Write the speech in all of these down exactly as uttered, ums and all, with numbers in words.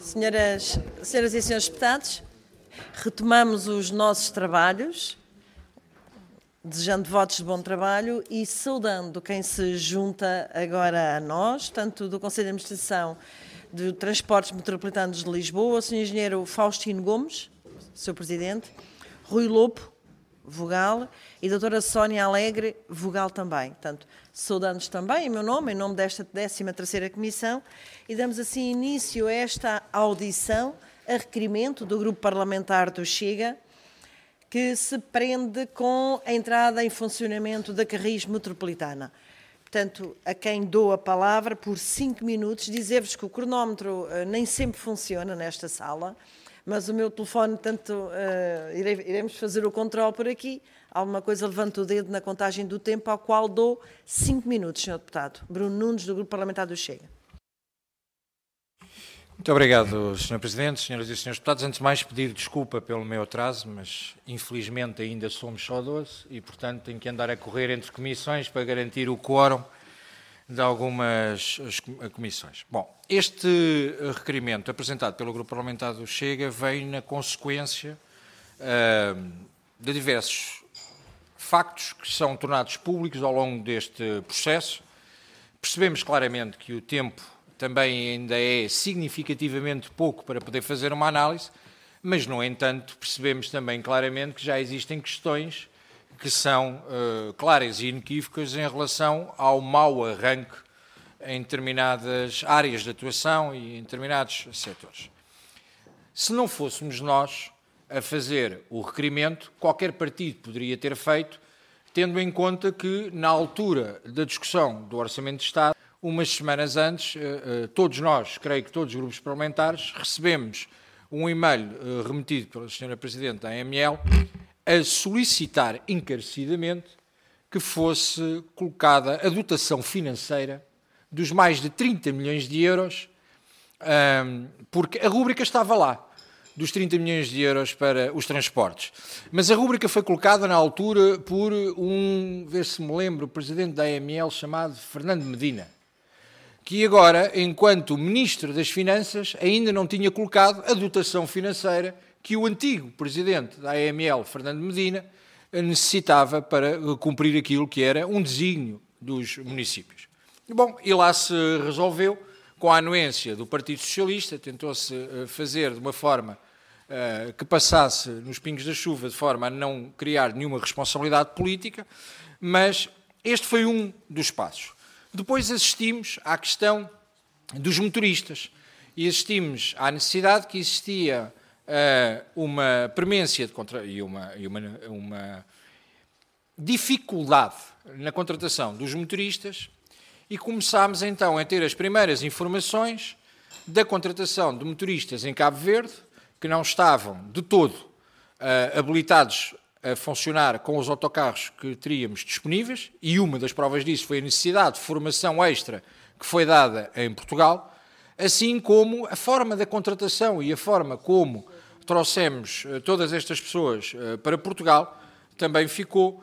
Senhoras, senhoras e senhores deputados, retomamos os nossos trabalhos, desejando votos de bom trabalho e saudando quem se junta agora a nós, tanto do Conselho de Administração de Transportes Metropolitanos de Lisboa, o senhor Engenheiro Faustino Gomes, senhor Presidente, Rui Lopo, vogal, e a doutora Sónia Alegre, vogal também. Portanto, saudamos também em meu nome, em nome desta décima terceira Comissão, e damos assim início a esta audição a requerimento do Grupo Parlamentar do Chega, que se prende com a entrada em funcionamento da Carris Metropolitana. Portanto, a quem dou a palavra por cinco minutos, dizer-vos que o cronómetro uh, nem sempre funciona nesta sala, mas o meu telefone, tanto uh, irei, iremos fazer o controle por aqui, alguma coisa levanta o dedo na contagem do tempo, ao qual dou cinco minutos, senhor Deputado. Bruno Nunes, do Grupo Parlamentar do Chega. Muito obrigado, senhor Presidente, senhoras e senhores deputados. Antes de mais, pedir desculpa pelo meu atraso, mas infelizmente ainda somos só doze e, portanto, tenho que andar a correr entre comissões para garantir o quórum de algumas comissões. Bom, este requerimento apresentado pelo Grupo Parlamentar do Chega vem na consequência uh, de diversos factos que são tornados públicos ao longo deste processo. Percebemos claramente que o tempo também ainda é significativamente pouco para poder fazer uma análise, mas, no entanto, percebemos também claramente que já existem questões que são uh, claras e inequívocas em relação ao mau arranque em determinadas áreas de atuação e em determinados setores. Se não fôssemos nós a fazer o requerimento, qualquer partido poderia ter feito, tendo em conta que, na altura da discussão do Orçamento de Estado, umas semanas antes, todos nós, creio que todos os grupos parlamentares, recebemos um e-mail remetido pela senhora Presidente da A M L a solicitar encarecidamente que fosse colocada a dotação financeira dos mais de trinta milhões de euros, porque a rúbrica estava lá, dos trinta milhões de euros para os transportes. Mas a rúbrica foi colocada na altura por um, ver se me lembro, o Presidente da A M L chamado Fernando Medina, que agora, enquanto Ministro das Finanças, ainda não tinha colocado a dotação financeira que o antigo Presidente da A M L, Fernando Medina, necessitava para cumprir aquilo que era um desígnio dos municípios. Bom, e lá se resolveu, com a anuência do Partido Socialista, tentou-se fazer de uma forma uh, que passasse nos pingos da chuva, de forma a não criar nenhuma responsabilidade política, mas este foi um dos passos. Depois assistimos à questão dos motoristas e assistimos à necessidade que existia uh, uma premência de contra... e, uma, e uma, uma dificuldade na contratação dos motoristas e começámos então a ter as primeiras informações da contratação de motoristas em Cabo Verde que não estavam de todo uh, habilitados a funcionar com os autocarros que teríamos disponíveis, e uma das provas disso foi a necessidade de formação extra que foi dada em Portugal, assim como a forma da contratação e a forma como trouxemos todas estas pessoas para Portugal também ficou,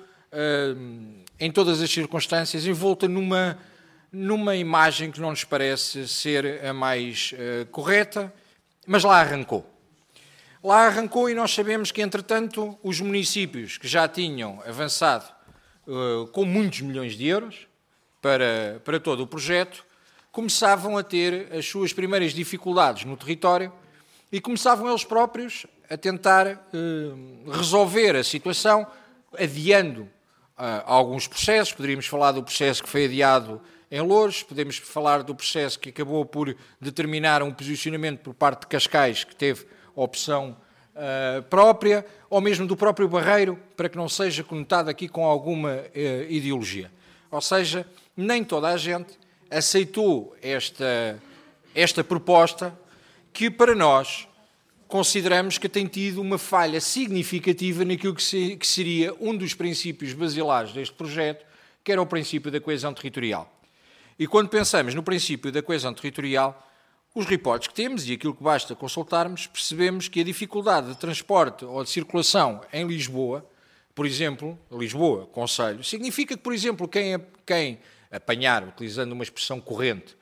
em todas as circunstâncias, envolta numa, numa imagem que não nos parece ser a mais correta, mas lá arrancou. Lá arrancou e nós sabemos que, entretanto, os municípios que já tinham avançado uh, com muitos milhões de euros para, para todo o projeto, começavam a ter as suas primeiras dificuldades no território e começavam eles próprios a tentar uh, resolver a situação, adiando uh, alguns processos. Poderíamos falar do processo que foi adiado em Loures, podemos falar do processo que acabou por determinar um posicionamento por parte de Cascais, que teve opção uh, própria, ou mesmo do próprio Barreiro, para que não seja conotado aqui com alguma uh, ideologia. Ou seja, nem toda a gente aceitou esta, esta proposta, que para nós consideramos que tem tido uma falha significativa naquilo que, se, que seria um dos princípios basilares deste projeto, que era o princípio da coesão territorial. E quando pensamos no princípio da coesão territorial, os reportes que temos, e aquilo que basta consultarmos, percebemos que a dificuldade de transporte ou de circulação em Lisboa, por exemplo, Lisboa, Conselho, significa que, por exemplo, quem, quem apanhar, utilizando uma expressão corrente,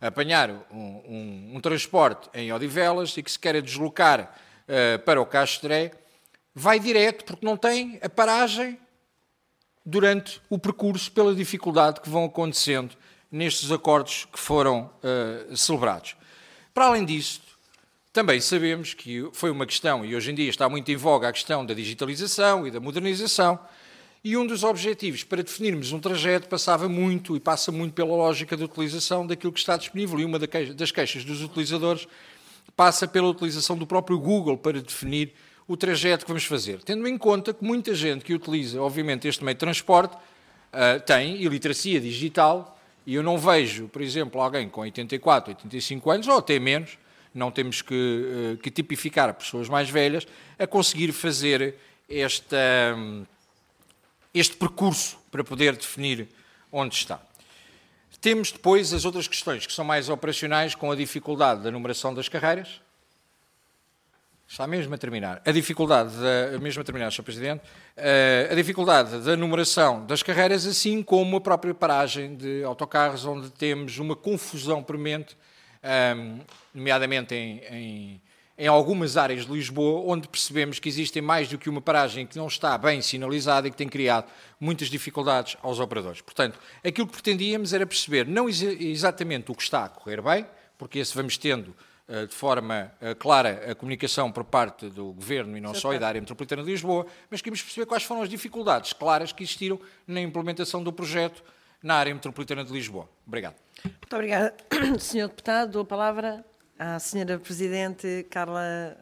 apanhar um, um, um transporte em Odivelas e que se queira deslocar uh, para o Castré, vai direto, porque não tem a paragem durante o percurso pela dificuldade que vão acontecendo nestes acordos que foram uh, celebrados. Para além disso, também sabemos que foi uma questão, e hoje em dia está muito em voga a questão da digitalização e da modernização, e um dos objetivos para definirmos um trajeto passava muito e passa muito pela lógica da utilização daquilo que está disponível, e uma das queixas dos utilizadores passa pela utilização do próprio Google para definir o trajeto que vamos fazer, tendo em conta que muita gente que utiliza, obviamente, este meio de transporte uh, tem iliteracia digital, e eu não vejo, por exemplo, alguém com oitenta e quatro, oitenta e cinco anos, ou até menos, não temos que, uh, que tipificar pessoas mais velhas, a conseguir fazer esta, um, este percurso para poder definir onde está. Temos depois as outras questões que são mais operacionais, com a dificuldade da numeração das carreiras. Está mesmo a terminar. A dificuldade, da, mesmo a terminar, senhor Presidente, a dificuldade da numeração das carreiras, assim como a própria paragem de autocarros, onde temos uma confusão premente, nomeadamente em, em, em algumas áreas de Lisboa, onde percebemos que existem mais do que uma paragem que não está bem sinalizada e que tem criado muitas dificuldades aos operadores. Portanto, aquilo que pretendíamos era perceber não exatamente o que está a correr bem, porque esse vamos tendo de forma clara a comunicação por parte do Governo e não só, e da área metropolitana de Lisboa, mas queríamos perceber quais foram as dificuldades claras que existiram na implementação do projeto na área metropolitana de Lisboa. Obrigado. Muito obrigada, senhor Deputado. Dou a palavra à senhora Presidente Carla,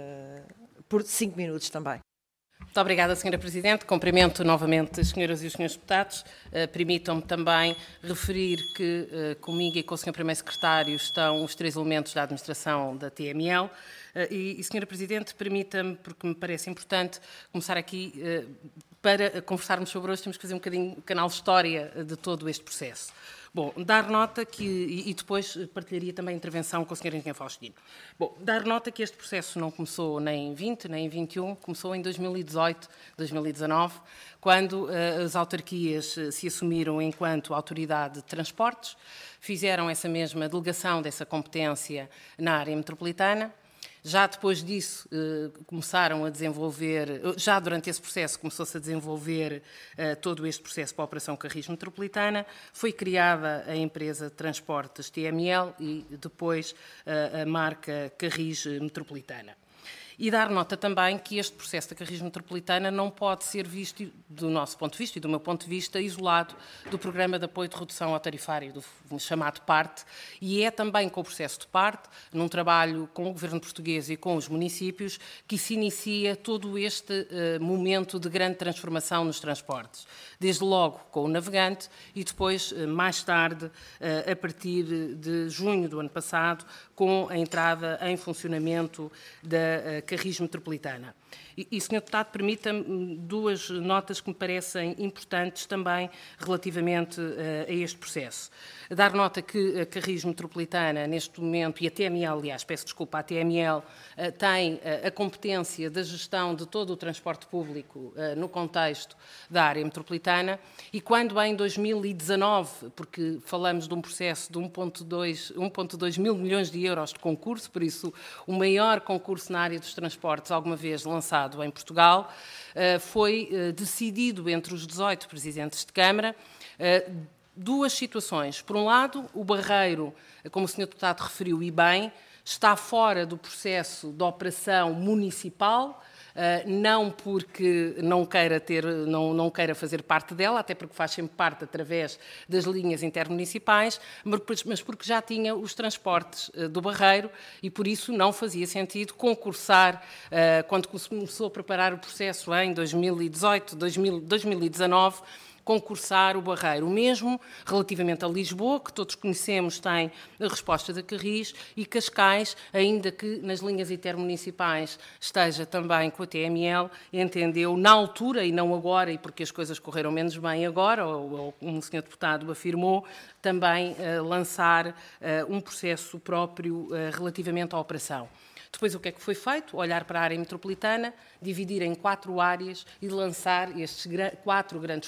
uh, por cinco minutos também. Muito obrigada, senhora Presidente. Cumprimento novamente as senhoras e os senhores deputados. Uh, Permitam-me também referir que uh, comigo e com o senhor Primeiro Secretário estão os três elementos da administração da T M L. Uh, e, e, senhora Presidente, permita-me, porque me parece importante, começar aqui, uh, para conversarmos sobre hoje, temos que fazer um bocadinho o canal de história de todo este processo. Bom, dar nota que, e depois partilharia também a intervenção com o senhor Engenheiro Faustino. Bom, dar nota que este processo não começou nem em vinte, nem em vinte e um, começou em dois mil e dezoito, dois mil e dezanove, quando uh, as autarquias uh, se assumiram enquanto autoridade de transportes, fizeram essa mesma delegação dessa competência na área metropolitana. Já depois disso, eh, começaram a desenvolver, já durante esse processo começou-se a desenvolver eh, todo este processo para a Operação Carris Metropolitana, foi criada a empresa de transportes T M L e depois eh, a marca Carris Metropolitana. E dar nota também que este processo da Carris Metropolitana não pode ser visto, do nosso ponto de vista e do meu ponto de vista, isolado do Programa de Apoio de Redução ao Tarifário, do chamado PARTE, e é também com o processo de PARTE, num trabalho com o Governo português e com os municípios, que se inicia todo este uh, momento de grande transformação nos transportes. Desde logo com o navegante e depois, uh, mais tarde, uh, a partir de junho do ano passado, com a entrada em funcionamento da uh, Carris Metropolitana. E, e senhor Deputado, permita-me duas notas que me parecem importantes também relativamente uh, a este processo. Dar nota que a Carris Metropolitana, neste momento, e a T M L, aliás, peço desculpa, a T M L uh, tem uh, a competência da gestão de todo o transporte público uh, no contexto da área metropolitana, e quando em dois mil e dezanove, porque falamos de um processo de um vírgula dois mil milhões de euros de concurso, por isso o maior concurso na área dos transportes alguma vez lançado em Portugal, uh, foi uh, decidido entre os dezoito presidentes de Câmara uh, duas situações. Por um lado, o Barreiro, como o senhor Deputado referiu e bem, está fora do processo de operação municipal, não porque não queira, ter, não, não queira fazer parte dela, até porque faz sempre parte através das linhas intermunicipais, mas porque já tinha os transportes do Barreiro e por isso não fazia sentido concursar, quando começou a preparar o processo em dois mil e dezoito, dois mil e dezanove, concursar o Barreiro. O mesmo relativamente a Lisboa, que todos conhecemos, tem a resposta da Carris, e Cascais, ainda que nas linhas intermunicipais esteja também com a T M L, entendeu na altura, e não agora, e porque as coisas correram menos bem agora, ou, ou como o senhor Deputado afirmou, também uh, lançar uh, um processo próprio uh, relativamente à operação. Depois, o que é que foi feito? Olhar para a área metropolitana, dividir em quatro áreas e lançar estes quatro grandes concursos,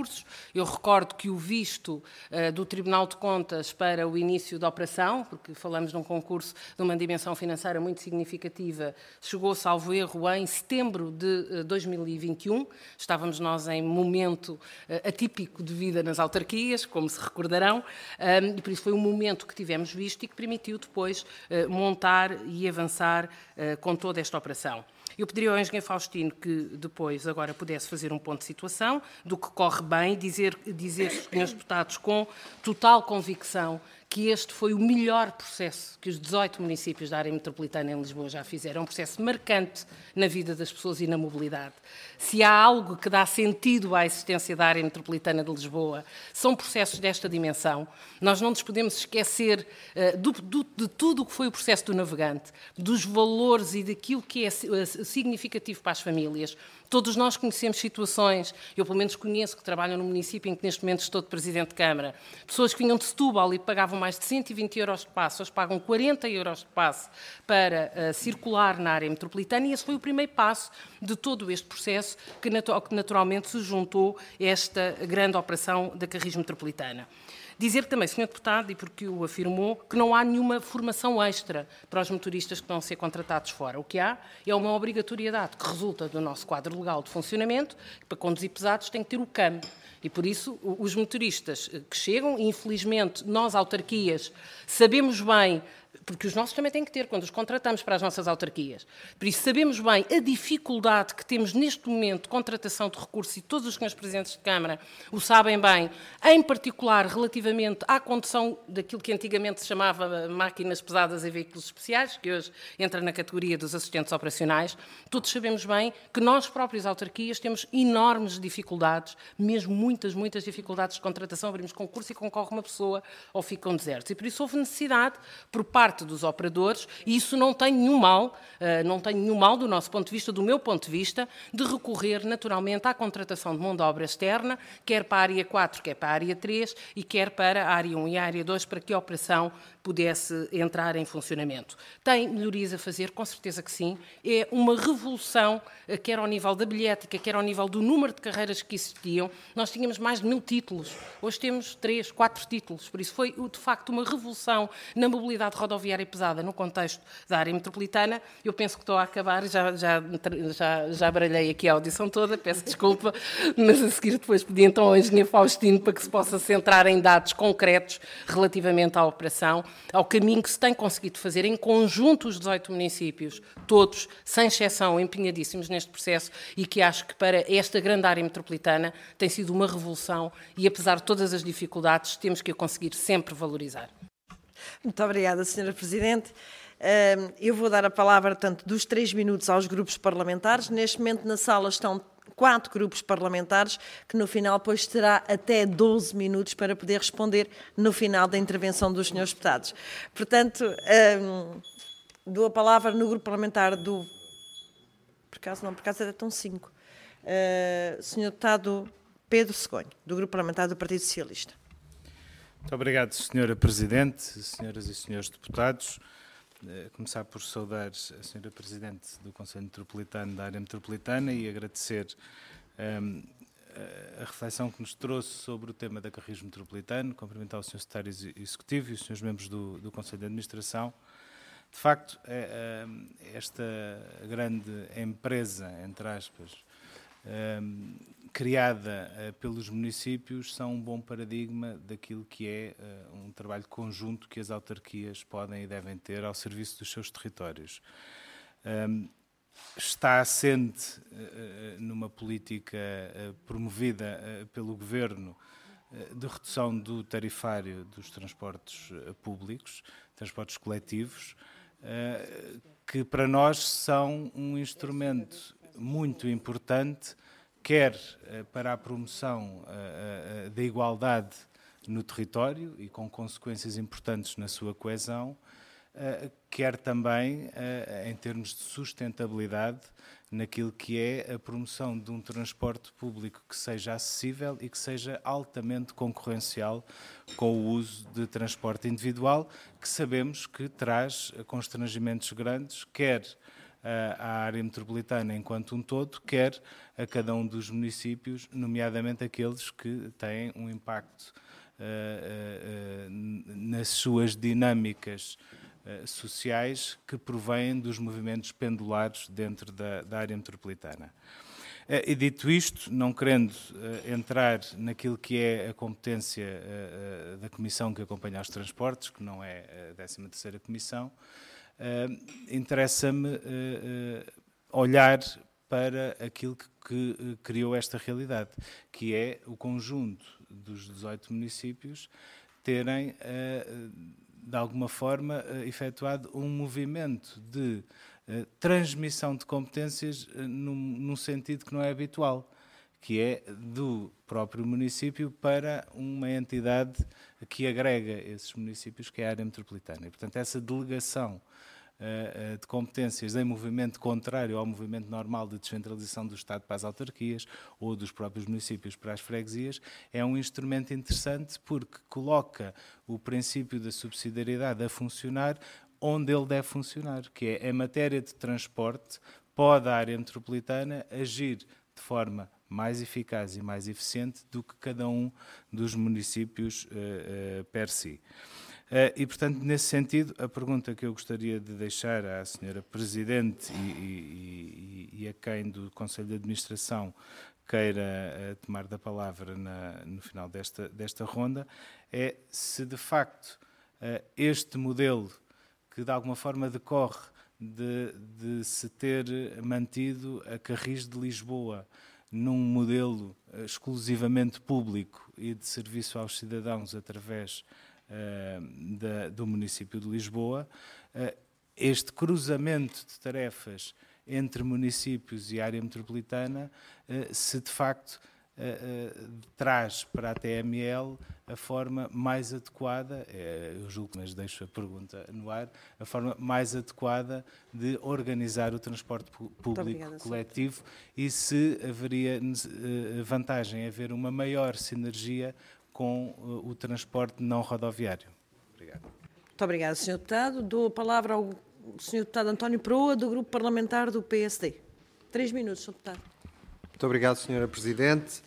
concursos. Eu recordo que o visto uh, do Tribunal de Contas para o início da operação, porque falamos de um concurso de uma dimensão financeira muito significativa, chegou, salvo erro, em setembro de uh, dois mil e vinte e um. Estávamos nós em momento uh, atípico de vida nas autarquias, como se recordarão, um, e por isso foi um momento que tivemos visto e que permitiu depois uh, montar e avançar uh, com toda esta operação. Eu pediria ao engenheiro Faustino que depois agora pudesse fazer um ponto de situação do que corre bem, dizer, dizer senhores deputados, com total convicção que este foi o melhor processo que os dezoito municípios da área metropolitana em Lisboa já fizeram. É um processo marcante na vida das pessoas e na mobilidade. Se há algo que dá sentido à existência da área metropolitana de Lisboa, são processos desta dimensão. Nós não nos podemos esquecer uh, do, do, de tudo o que foi o processo do navegante, dos valores e daquilo que é significativo para as famílias. Todos nós conhecemos situações, eu pelo menos conheço, que trabalham no município em que neste momento estou de Presidente de Câmara, pessoas que vinham de Setúbal e pagavam mais de cento e vinte euros de passe, hoje pagam quarenta euros de passe para uh, circular na área metropolitana, e esse foi o primeiro passo de todo este processo que, natu- que naturalmente se juntou a esta grande operação da Carris Metropolitana. Dizer também, senhor Deputado, e porque o afirmou, que não há nenhuma formação extra para os motoristas que vão ser contratados fora. O que há é uma obrigatoriedade que resulta do nosso quadro legal de funcionamento, que para conduzir pesados tem que ter o C A M. E por isso os motoristas que chegam, e infelizmente nós, autarquias, sabemos bem, porque os nossos também têm que ter, quando os contratamos para as nossas autarquias. Por isso sabemos bem a dificuldade que temos neste momento de contratação de recursos, e todos os senhores Presidentes de Câmara o sabem bem, em particular relativamente à condução daquilo que antigamente se chamava máquinas pesadas e veículos especiais, que hoje entra na categoria dos assistentes operacionais. Todos sabemos bem que nós próprios, autarquias, temos enormes dificuldades, mesmo muitas, muitas dificuldades de contratação. Abrimos concurso e concorre uma pessoa ou ficam desertos. E por isso houve necessidade, por parte dos operadores, e isso não tem nenhum mal, não tem nenhum mal do nosso ponto de vista, do meu ponto de vista, de recorrer naturalmente à contratação de mão de obra externa, quer para a área quatro, quer para a área três e quer para a área um e a área dois, para que a operação pudesse entrar em funcionamento. Tem melhorias a fazer? Com certeza que sim. É uma revolução, quer ao nível da bilhética, quer ao nível do número de carreiras que existiam. Nós tínhamos mais de mil títulos, hoje temos três, quatro títulos, por isso foi de facto uma revolução na mobilidade rodoviária pesada no contexto da área metropolitana. Eu penso que estou a acabar, já, já, já, já baralhei aqui a audição toda, peço desculpa, mas a seguir depois pedi então ao engenheiro Faustino para que se possa centrar em dados concretos relativamente à operação, ao caminho que se tem conseguido fazer em conjunto os dezoito municípios, todos, sem exceção, empenhadíssimos neste processo, e que acho que para esta grande área metropolitana tem sido uma revolução, e apesar de todas as dificuldades, temos que a conseguir sempre valorizar. Muito obrigada, senhora Presidente. Eu vou dar a palavra, tanto dos três minutos aos grupos parlamentares. Neste momento na sala estão quatro grupos parlamentares, que no final depois terá até doze minutos para poder responder no final da intervenção dos senhores deputados. Portanto, dou a palavra no grupo parlamentar do... Por acaso não, por acaso até estão cinco. Uh, senhor Deputado Pedro Segonho, do Grupo Parlamentar do Partido Socialista. Muito obrigado, senhora Presidente, senhoras e senhores deputados. Uh, começar por saudar a senhora Presidente do Conselho Metropolitano da Área Metropolitana e agradecer um, a reflexão que nos trouxe sobre o tema da Carris Metropolitano, cumprimentar o senhor Secretário Executivo e os senhores membros do, do Conselho de Administração. De facto, esta grande empresa, entre aspas, criada pelos municípios, são um bom paradigma daquilo que é um trabalho conjunto que as autarquias podem e devem ter ao serviço dos seus territórios. Está assente numa política promovida pelo Governo de redução do tarifário dos transportes públicos, transportes coletivos, que para nós são um instrumento muito importante, quer para a promoção da igualdade no território e com consequências importantes na sua coesão, quer também em termos de sustentabilidade naquilo que é a promoção de um transporte público que seja acessível e que seja altamente concorrencial com o uso de transporte individual, que sabemos que traz constrangimentos grandes, quer à área metropolitana enquanto um todo, quer a cada um dos municípios, nomeadamente aqueles que têm um impacto uh, uh, uh, nas suas dinâmicas uh, sociais que provêm dos movimentos pendulares dentro da, da área metropolitana. Uh, e dito isto, não querendo uh, entrar naquilo que é a competência uh, uh, da comissão que acompanha os transportes, que não é a décima terceira comissão, Uh, interessa-me uh, uh, olhar para aquilo que, que uh, criou esta realidade, que é o conjunto dos dezoito municípios terem, uh, de alguma forma, uh, efetuado um movimento de uh, transmissão de competências uh, num, num sentido que não é habitual, que é do próprio município para uma entidade que agrega esses municípios, que é a área metropolitana. E, portanto, essa delegação uh, de competências em movimento contrário ao movimento normal de descentralização do Estado para as autarquias ou dos próprios municípios para as freguesias é um instrumento interessante porque coloca o princípio da subsidiariedade a funcionar onde ele deve funcionar, que é em matéria de transporte, pode a área metropolitana agir de forma mais eficaz e mais eficiente do que cada um dos municípios uh, uh, per si. Uh, e, portanto, nesse sentido, a pergunta que eu gostaria de deixar à senhora Presidente e, e, e a quem do Conselho de Administração queira uh, tomar da palavra na, no final desta, desta ronda é se, de facto, uh, este modelo que, de alguma forma, decorre de, de se ter mantido a Carris de Lisboa num modelo exclusivamente público e de serviço aos cidadãos através uh, da, do município de Lisboa, uh, este cruzamento de tarefas entre municípios e área metropolitana, uh, se de facto uh, uh, traz para a T M L a forma mais adequada, uh, eu julgo, mas deixo a pergunta no ar, a forma mais adequada de organizar o transporte público obrigada, coletivo e se haveria uh, vantagem em haver uma maior sinergia com uh, o transporte não rodoviário. Obrigado. Muito obrigada, senhor Deputado. Dou a palavra ao senhor Deputado António Proa, do Grupo Parlamentar do P S D. Três minutos, senhor Deputado. Muito obrigado, senhora Presidente.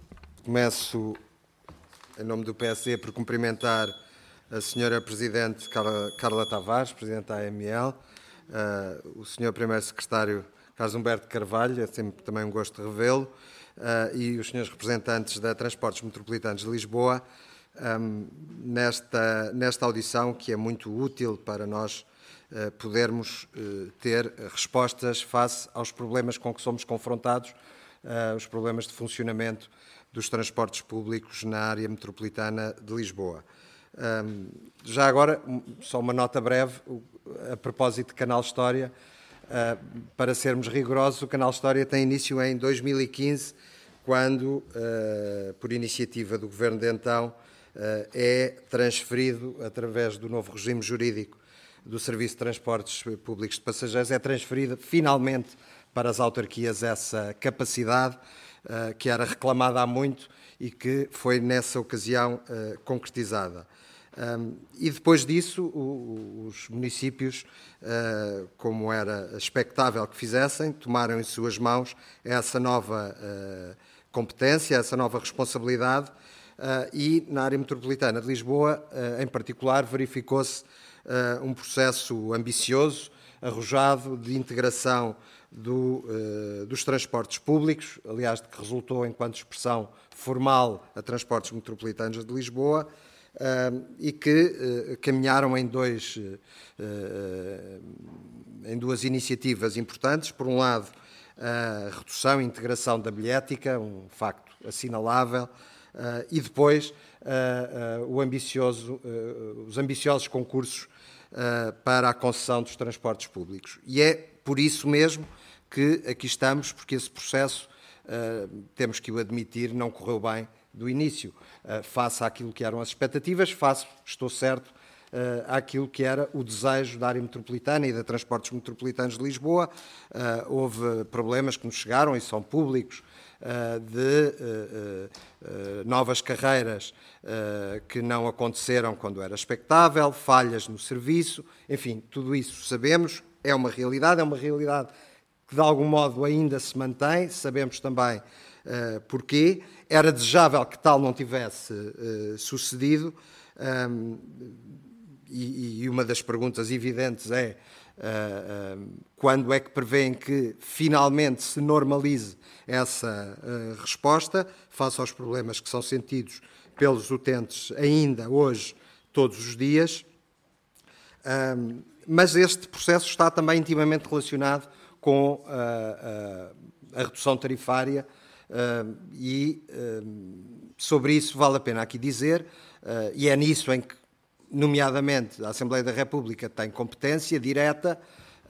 Começo, em nome do P S D, por cumprimentar a senhora Presidente Carla, Carla Tavares, Presidente da A M L, uh, o senhor Primeiro Secretário Carlos Humberto Carvalho, é sempre também um gosto de revê-lo, uh, e os senhores representantes da Transportes Metropolitanos de Lisboa, um, nesta, nesta audição que é muito útil para nós uh, podermos uh, ter respostas face aos problemas com que somos confrontados, uh, os problemas de funcionamento dos transportes públicos na área metropolitana de Lisboa. Um, já agora, só uma nota breve, a propósito de Canal História, uh, para sermos rigorosos, o Canal História tem início em dois mil e quinze, quando, uh, por iniciativa do Governo de então, uh, é transferido, através do novo regime jurídico do Serviço de Transportes Públicos de Passageiros, é transferida finalmente para as autarquias essa capacidade, Uh, que era reclamada há muito e que foi nessa ocasião uh, concretizada. Um, e depois disso, o, os municípios, uh, como era expectável que fizessem, tomaram em suas mãos essa nova uh, competência, essa nova responsabilidade uh, e na área metropolitana de Lisboa, uh, em particular, verificou-se uh, um processo ambicioso, arrojado, de integração Do, uh, dos transportes públicos, aliás, de que resultou, enquanto expressão formal, a Transportes Metropolitanos de Lisboa, uh, e que uh, caminharam em, dois, uh, uh, em duas iniciativas importantes. Por um lado, a redução e integração da bilhética, um facto assinalável, uh, e depois uh, uh, o ambicioso, uh, os ambiciosos concursos uh, para a concessão dos transportes públicos. E é por isso mesmo que aqui estamos, porque esse processo, uh, temos que o admitir, não correu bem do início, uh, face àquilo que eram as expectativas, face, estou certo, uh, àquilo que era o desejo da área metropolitana e da Transportes Metropolitanos de Lisboa. Uh, houve problemas que nos chegaram, e são públicos, uh, de uh, uh, novas carreiras uh, que não aconteceram quando era expectável, falhas no serviço, enfim, tudo isso sabemos. é uma realidade, é uma realidade que de algum modo ainda se mantém, sabemos também uh, porquê. Era desejável que tal não tivesse uh, sucedido, um, e, e uma das perguntas evidentes é uh, uh, quando é que prevêem que finalmente se normalize essa uh, resposta face aos problemas que são sentidos pelos utentes ainda hoje, todos os dias. Um, mas este processo está também intimamente relacionado com uh, uh, a redução tarifária uh, e uh, sobre isso vale a pena aqui dizer, uh, e é nisso em que, nomeadamente, a Assembleia da República tem competência direta.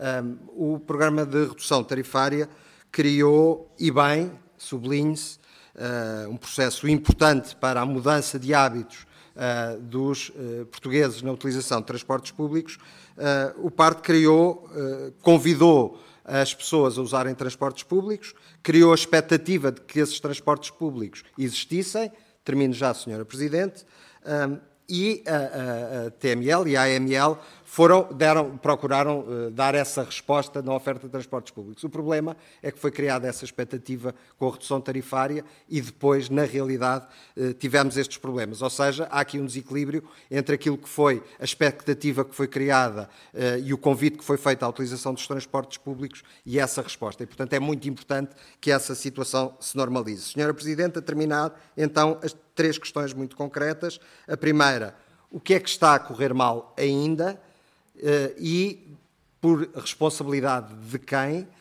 Um, o programa de redução tarifária criou, e bem, sublinhe-se, uh, um processo importante para a mudança de hábitos uh, dos uh, portugueses na utilização de transportes públicos. Uh, o P A R T criou, uh, convidou as pessoas a usarem transportes públicos, criou a expectativa de que esses transportes públicos existissem. Termino já, senhora Presidente. Um, e a, a, a T M L e a A M L foram, deram, procuraram uh, dar essa resposta na oferta de transportes públicos. O problema é que foi criada essa expectativa com a redução tarifária e depois, na realidade, uh, tivemos estes problemas. Ou seja, há aqui um desequilíbrio entre aquilo que foi a expectativa que foi criada uh, e o convite que foi feito à utilização dos transportes públicos e essa resposta. E, portanto, é muito importante que essa situação se normalize. Senhora Presidente, a terminar, então, as três questões muito concretas. A primeira, o que é que está a correr mal ainda uh, e por responsabilidade de quem? Uh,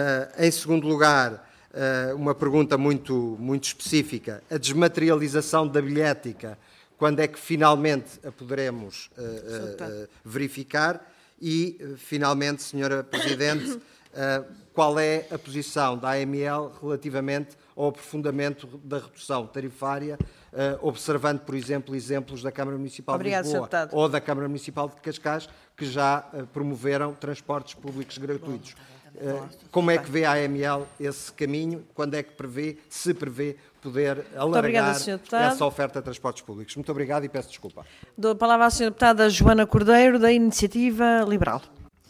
em segundo lugar, uh, uma pergunta muito, muito específica, a desmaterialização da bilhética, quando é que finalmente a poderemos uh, uh, uh, verificar? E, uh, finalmente, senhora Presidente, uh, qual é a posição da A M L relativamente ao aprofundamento da redução tarifária, uh, observando, por exemplo, exemplos da Câmara Municipal Obrigado, de Lisboa ou da Câmara Municipal de Cascais, que já uh, promoveram transportes públicos gratuitos. Uh, como é que vê a A M L esse caminho? Quando é que prevê, se prevê, poder alargar essa oferta de transportes públicos? Muito obrigado e peço desculpa. Dou a palavra à senhora deputada Joana Cordeiro, da Iniciativa Liberal.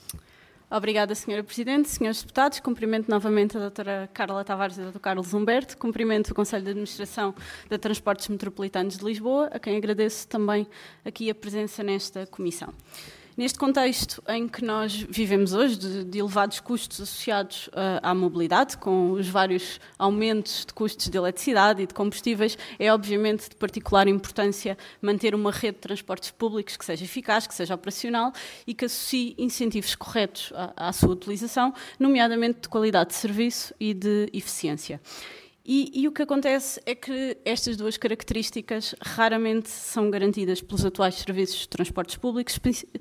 Obrigada, senhora Presidente. Senhores deputados, cumprimento novamente a doutora Carla Tavares e o doutor Carlos Humberto, cumprimento o Conselho de Administração da Transportes Metropolitanos de Lisboa, a quem agradeço também aqui a presença nesta comissão. Neste contexto em que nós vivemos hoje, de, de elevados custos associados uh, à mobilidade, com os vários aumentos de custos de eletricidade e de combustíveis, é obviamente de particular importância manter uma rede de transportes públicos que seja eficaz, que seja operacional e que associe incentivos corretos à, à sua utilização, nomeadamente de qualidade de serviço e de eficiência. E, e o que acontece é que estas duas características raramente são garantidas pelos atuais serviços de transportes públicos,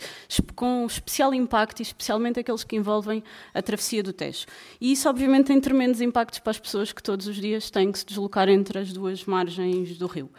com especial impacto, e especialmente aqueles que envolvem a travessia do Tejo. E isso, obviamente, tem tremendos impactos para as pessoas que todos os dias têm que se deslocar entre as duas margens do rio.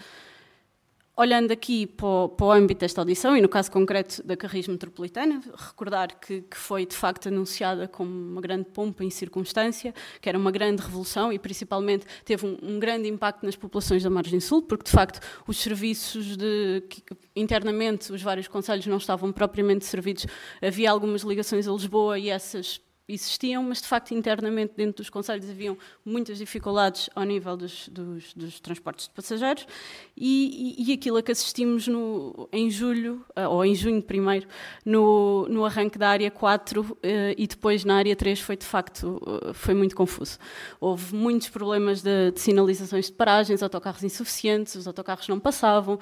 Olhando aqui para o, para o âmbito desta audição, e no caso concreto da Carris Metropolitana, recordar que, que foi de facto anunciada como uma grande pompa em circunstância, que era uma grande revolução e principalmente teve um, um grande impacto nas populações da margem sul, porque de facto os serviços de, que, internamente os vários concelhos não estavam propriamente servidos, havia algumas ligações a Lisboa e essas existiam, mas de facto internamente dentro dos concelhos haviam muitas dificuldades ao nível dos, dos, dos transportes de passageiros e, e, e aquilo a que assistimos no, em julho, ou em junho primeiro, no, no arranque da área quatro e depois na área três foi de facto foi muito confuso. Houve muitos problemas de, de sinalizações de paragens, autocarros insuficientes, os autocarros não passavam,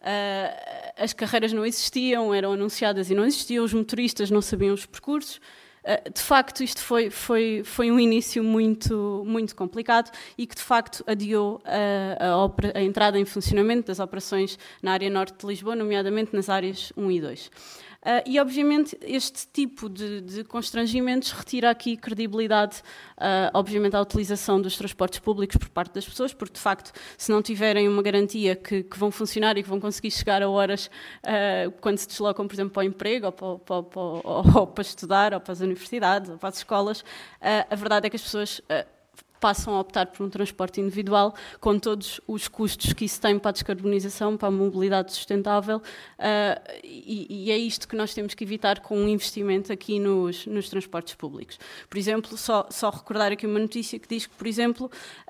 as carreiras não existiam, eram anunciadas e não existiam, os motoristas não sabiam os percursos. De facto, isto foi, foi, foi um início muito, muito complicado e que, de facto, adiou a, a, opera, a entrada em funcionamento das operações na área norte de Lisboa, nomeadamente nas áreas um e dois. Uh, e, obviamente, este tipo de, de constrangimentos retira aqui credibilidade, uh, obviamente, à utilização dos transportes públicos por parte das pessoas, porque, de facto, se não tiverem uma garantia que, que vão funcionar e que vão conseguir chegar a horas uh, quando se deslocam, por exemplo, para o emprego, ou para, para, para, ou, ou para estudar, ou para as universidades, ou para as escolas, uh, a verdade é que as pessoas... Uh, passam a optar por um transporte individual, com todos os custos que isso tem para a descarbonização, para a mobilidade sustentável, uh, e, e é isto que nós temos que evitar com um investimento aqui nos, nos transportes públicos. Por exemplo, só, só recordar aqui uma notícia que diz que, por exemplo,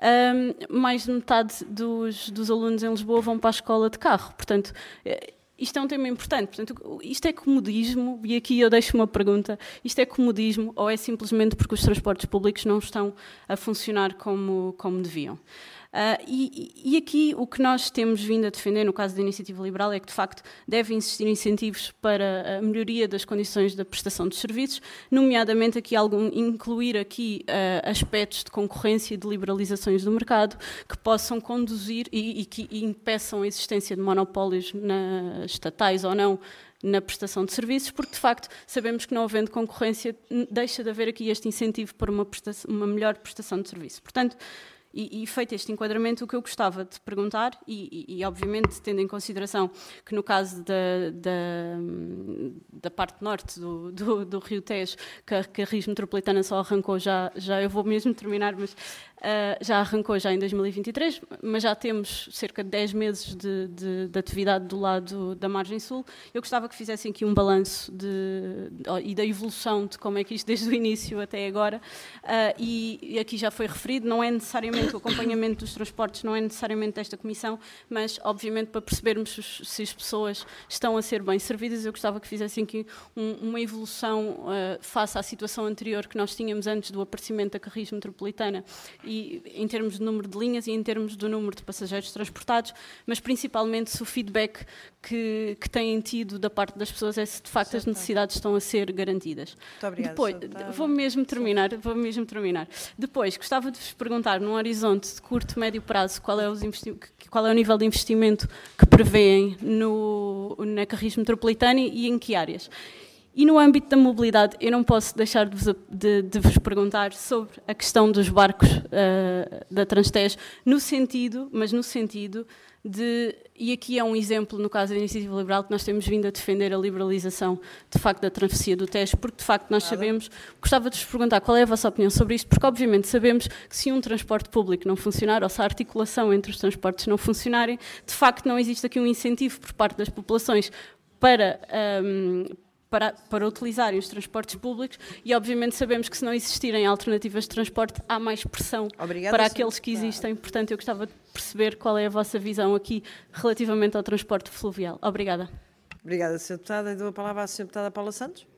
um, mais de metade dos, dos alunos em Lisboa vão para a escola de carro. Portanto, isto é um tema importante. Portanto, isto é comodismo, e aqui eu deixo uma pergunta, isto é comodismo ou é simplesmente porque os transportes públicos não estão a funcionar como, como deviam? Uh, e, e aqui o que nós temos vindo a defender, no caso da Iniciativa Liberal, é que de facto devem existir incentivos para a melhoria das condições da prestação dos serviços, nomeadamente aqui algum, incluir aqui uh, aspectos de concorrência e de liberalizações do mercado que possam conduzir e, e que impeçam a existência de monopólios na, estatais ou não na prestação de serviços, porque de facto sabemos que não havendo concorrência deixa de haver aqui este incentivo para uma, prestação, uma melhor prestação de serviço. Portanto, E, e feito este enquadramento, o que eu gostava de perguntar, e, e, e obviamente tendo em consideração que no caso da, da, da parte norte do, do, do Rio Tejo, que a, que a Ris Metropolitana só arrancou já, já eu vou mesmo terminar, mas uh, já arrancou já em dois mil e vinte e três, mas já temos cerca de dez meses de, de, de atividade do lado da margem sul. Eu gostava que fizessem aqui um balanço de, de, e da evolução de como é que isto desde o início até agora, uh, e, e aqui já foi referido, não é necessariamente o acompanhamento dos transportes, não é necessariamente desta comissão, mas obviamente para percebermos se as pessoas estão a ser bem servidas, eu gostava que fizessem aqui um, uma evolução uh, face à situação anterior que nós tínhamos antes do aparecimento da Carris Metropolitana, e em termos de número de linhas e em termos do número de passageiros transportados, mas principalmente se o feedback que, que têm tido da parte das pessoas é se de facto as necessidades estão a ser garantidas. Muito obrigada. Depois, vou mesmo terminar, vou mesmo terminar. Depois, gostava de vos perguntar, num horizonte de curto, médio prazo, qual é, os qual é o nível de investimento que prevêem no, na Carris Metropolitana e em que áreas? E no âmbito da mobilidade, eu não posso deixar de vos, de, de vos perguntar sobre a questão dos barcos uh, da Transtejo, no sentido, mas no sentido de, e aqui é um exemplo no caso da Iniciativa Liberal, que nós temos vindo a defender a liberalização de facto da travessia do Tejo, porque de facto nós sabemos, gostava de vos perguntar qual é a vossa opinião sobre isto, porque obviamente sabemos que se um transporte público não funcionar, ou se a articulação entre os transportes não funcionarem, de facto não existe aqui um incentivo por parte das populações para... Um, Para, para utilizarem os transportes públicos, e obviamente sabemos que se não existirem alternativas de transporte há mais pressão Obrigada, para aqueles que existem, portanto eu gostava de perceber qual é a vossa visão aqui relativamente ao transporte fluvial. Obrigada. Obrigada, senhora Deputada. E dou a palavra à senhora Deputada Paula Santos.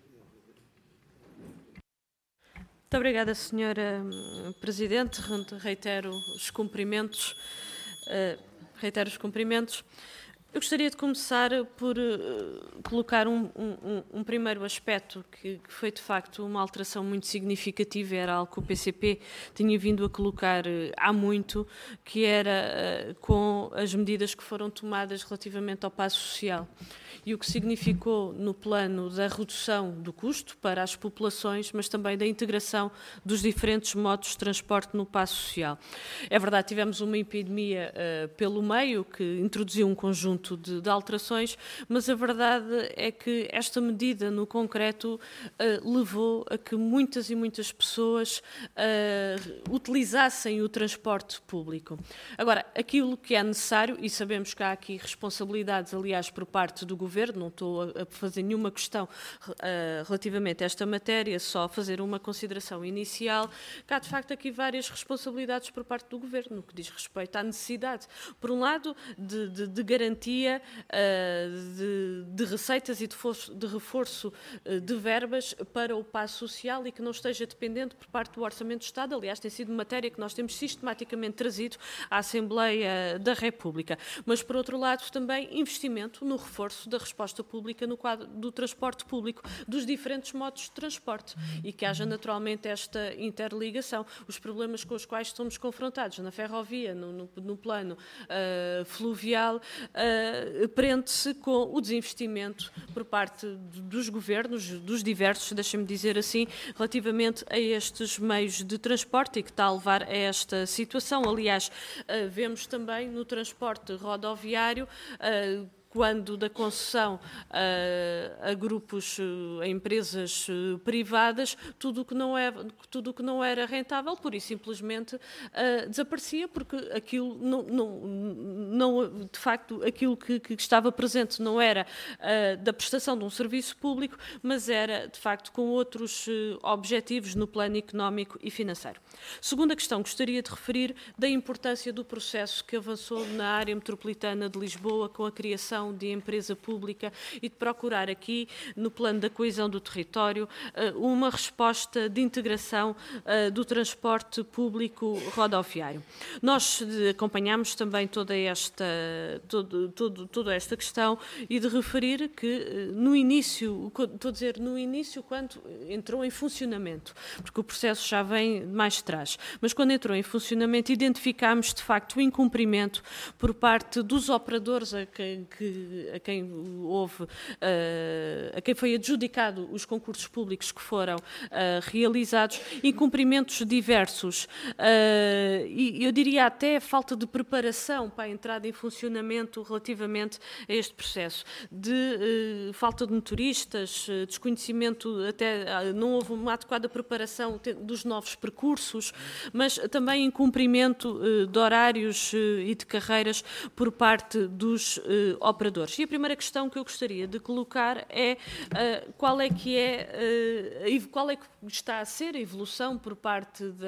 Muito obrigada, senhora Presidente. Reitero os cumprimentos. Reitero os cumprimentos. Eu gostaria de começar por uh, colocar um, um, um primeiro aspecto que, que foi de facto uma alteração muito significativa, era algo que o P C P tinha vindo a colocar uh, há muito, que era uh, com as medidas que foram tomadas relativamente ao passo social. E o que significou no plano da redução do custo para as populações, mas também da integração dos diferentes modos de transporte no passo social. É verdade, tivemos uma epidemia uh, pelo meio, que introduziu um conjunto de, de alterações, mas a verdade é que esta medida, no concreto, uh, levou a que muitas e muitas pessoas uh, utilizassem o transporte público. Agora, aquilo que é necessário, e sabemos que há aqui responsabilidades, aliás, por parte do Governo, não estou a fazer nenhuma questão uh, relativamente a esta matéria, só fazer uma consideração inicial, que há de facto aqui várias responsabilidades por parte do Governo, no que diz respeito à necessidade, por um lado, de, de, de garantia uh, de, de receitas e de, forço, de reforço uh, de verbas para o passo social e que não esteja dependente por parte do Orçamento do Estado. Aliás, tem sido matéria que nós temos sistematicamente trazido à Assembleia da República. Mas, por outro lado, também investimento no reforço da resposta pública no quadro do transporte público, dos diferentes modos de transporte, e que haja naturalmente esta interligação. Os problemas com os quais estamos confrontados na ferrovia, no, no, no plano uh, fluvial, uh, prende-se com o desinvestimento por parte dos governos, dos diversos, deixem-me dizer assim, relativamente a estes meios de transporte e que está a levar a esta situação. Aliás, uh, vemos também no transporte rodoviário uh, quando da concessão a, a grupos, a empresas privadas, tudo o que não é, tudo o que não era rentável, pura e simplesmente uh, desaparecia, porque aquilo não, não, não de facto, aquilo que, que estava presente não era uh, da prestação de um serviço público, mas era, de facto, com outros uh, objetivos no plano económico e financeiro. Segunda questão, gostaria de referir da importância do processo que avançou na área metropolitana de Lisboa com a criação de empresa pública e de procurar aqui, no plano da coesão do território, uma resposta de integração do transporte público rodoviário. Nós acompanhamos também toda esta, todo, todo, toda esta questão e de referir que no início, estou a dizer no início, quando entrou em funcionamento, porque o processo já vem mais atrás, mas quando entrou em funcionamento identificámos de facto o incumprimento por parte dos operadores a quem, que, a quem houve, uh, a quem foi adjudicado os concursos públicos que foram uh, realizados, incumprimentos diversos uh, e eu diria até falta de preparação para a entrada em funcionamento relativamente a este processo, de uh, falta de motoristas, uh, desconhecimento, até uh, não houve uma adequada preparação dos novos percursos, mas também incumprimento uh, de horários uh, e de carreiras por parte dos uh, operadores. E a primeira questão que eu gostaria de colocar é uh, qual é que é, uh, qual é que está a ser a evolução por parte da,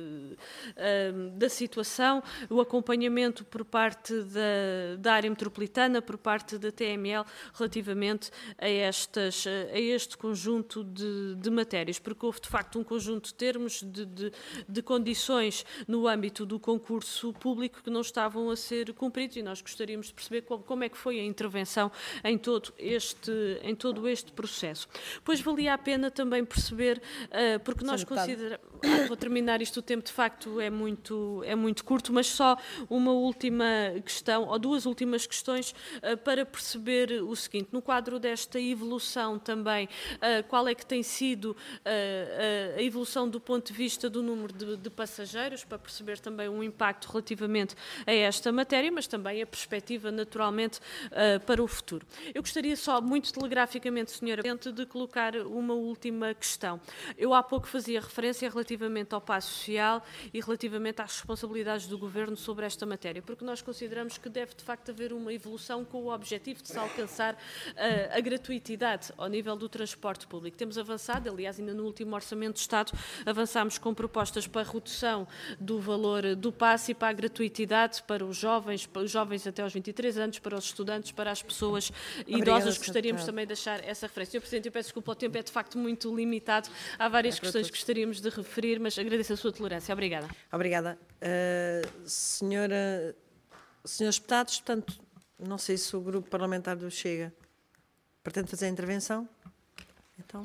uh, da situação, o acompanhamento por parte da, da área metropolitana, por parte da T M L, relativamente a, estas, a este conjunto de, de matérias, porque houve de facto um conjunto de termos, de, de, de condições no âmbito do concurso público que não estavam a ser cumpridos e nós gostaríamos de perceber como, como é que foi a intervenção em todo este, em todo este processo. Pois valia a pena também perceber, uh, porque nós consideramos... Ah, vou terminar isto, o tempo de facto é muito, é muito curto, mas só uma última questão, ou duas últimas questões, uh, para perceber o seguinte, no quadro desta evolução também, uh, qual é que tem sido uh, a evolução do ponto de vista do número de, de passageiros, para perceber também um impacto relativamente a esta matéria, mas também a perspectiva, naturalmente, uh, para o futuro. Eu gostaria só, muito telegraficamente, senhora Presidente, de colocar uma última questão. Eu há pouco fazia referência relativamente ao passo social e relativamente às responsabilidades do Governo sobre esta matéria, porque nós consideramos que deve, de facto, haver uma evolução com o objetivo de se alcançar uh, a gratuitidade ao nível do transporte público. Temos avançado, aliás, ainda no último Orçamento de Estado, avançámos com propostas para a redução do valor do passe e para a gratuitidade para os jovens, para os jovens até aos vinte e três anos, para os estudantes, para as pessoas Obrigada, idosas. Gostaríamos também de deixar essa referência. senhor Presidente, eu peço desculpa, o tempo é de facto muito limitado. Há várias é questões que gostaríamos de referir, mas agradeço a sua tolerância. Obrigada. Obrigada. Uh, senhora, senhores deputados, portanto, não sei se o grupo parlamentar do Chega pretende fazer a intervenção. Então...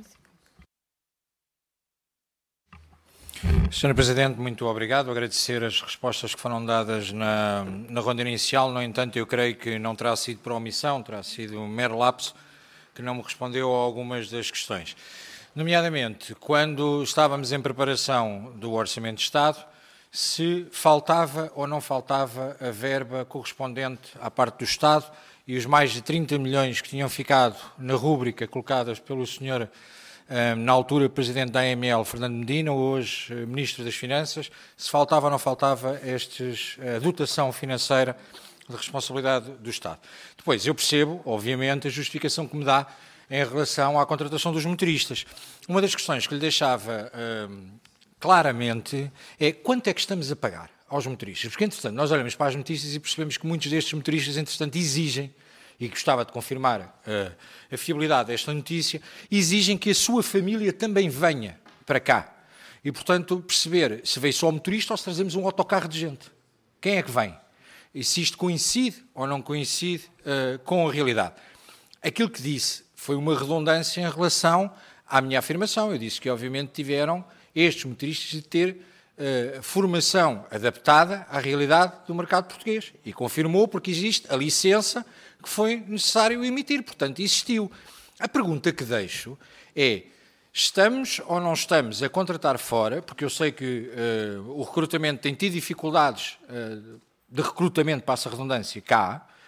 senhora Presidente, muito obrigado. Agradecer as respostas que foram dadas na, na ronda inicial. No entanto, eu creio que não terá sido por omissão, terá sido um mero lapso que não me respondeu a algumas das questões. Nomeadamente, quando estávamos em preparação do Orçamento de Estado, se faltava ou não faltava a verba correspondente à parte do Estado e os mais de trinta milhões que tinham ficado na rúbrica colocadas pelo senhor na altura Presidente da A M L, Fernando Medina, hoje Ministro das Finanças, se faltava ou não faltava estes, a dotação financeira de responsabilidade do Estado. Depois, eu percebo, obviamente, a justificação que me dá em relação à contratação dos motoristas. Uma das questões que lhe deixava hum, claramente é quanto é que estamos a pagar aos motoristas, porque, entretanto, nós olhamos para as notícias e percebemos que muitos destes motoristas, entretanto, exigem, e gostava de confirmar uh, a fiabilidade desta notícia, exigem que a sua família também venha para cá. E, portanto, perceber se veio só o motorista ou se trazemos um autocarro de gente. Quem é que vem? E se isto coincide ou não coincide uh, com a realidade. Aquilo que disse foi uma redundância em relação à minha afirmação. Eu disse que, obviamente, tiveram estes motoristas de ter uh, formação adaptada à realidade do mercado português. E confirmou porque existe a licença que foi necessário emitir, portanto, existiu. A pergunta que deixo é, estamos ou não estamos a contratar fora, porque eu sei que uh, o recrutamento tem tido dificuldades uh, de recrutamento, passa a redundância, cá,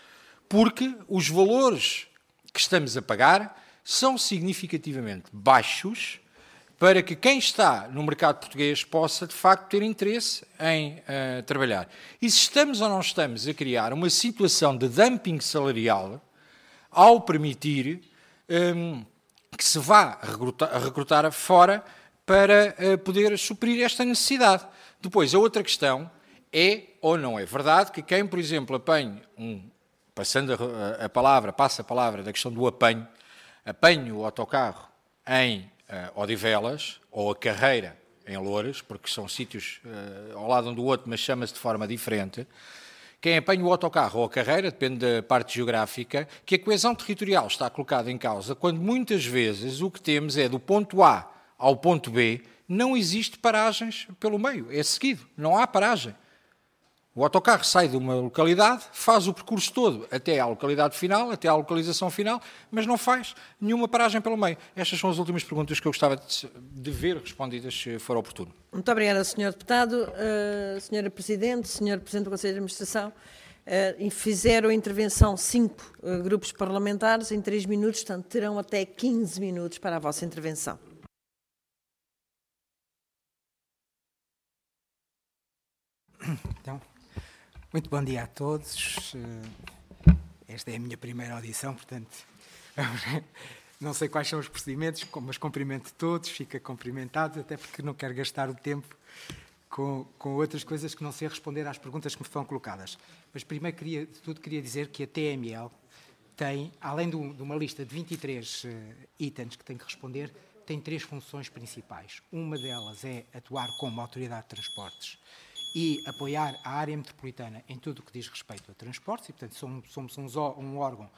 porque os valores que estamos a pagar são significativamente baixos para que quem está no mercado português possa, de facto, ter interesse em uh, trabalhar. E se estamos ou não estamos a criar uma situação de dumping salarial ao permitir um, que se vá recrutar, a recrutar fora para uh, poder suprir esta necessidade. Depois, a outra questão é ou não é verdade que quem, por exemplo, apanhe, um, passando a, a palavra, passa a palavra da questão do apanho, apanhe o autocarro em uh, Odivelas ou a Carreira em Loures, porque são sítios uh, ao lado um do outro, mas chama-se de forma diferente. Quem apanha o autocarro ou a Carreira, depende da parte geográfica, que a coesão territorial está colocada em causa, quando muitas vezes o que temos é do ponto A ao ponto B, não existe paragens pelo meio, é seguido, não há paragem. O autocarro sai de uma localidade, faz o percurso todo até à localidade final, até à localização final, mas não faz nenhuma paragem pelo meio. Estas são as últimas perguntas que eu gostava de ver respondidas, se for oportuno. Muito obrigada, senhor Deputado. Uh, senhora Presidente, senhor Presidente do Conselho de Administração, uh, fizeram intervenção cinco uh, grupos parlamentares em três minutos, portanto terão até quinze minutos para a vossa intervenção. Então, muito bom dia a todos. Esta é a minha primeira audição, portanto, não sei quais são os procedimentos, mas cumprimento todos, fica cumprimentado, até porque não quero gastar o tempo com, com outras coisas que não sei responder às perguntas que me foram colocadas. Mas primeiro, queria, de tudo, queria dizer que a T M L tem, além de uma lista de vinte e três uh, itens que tem que responder, tem três funções principais. Uma delas é atuar como autoridade de transportes e apoiar a área metropolitana em tudo o que diz respeito a transportes, e, portanto, somos, somos um, um órgão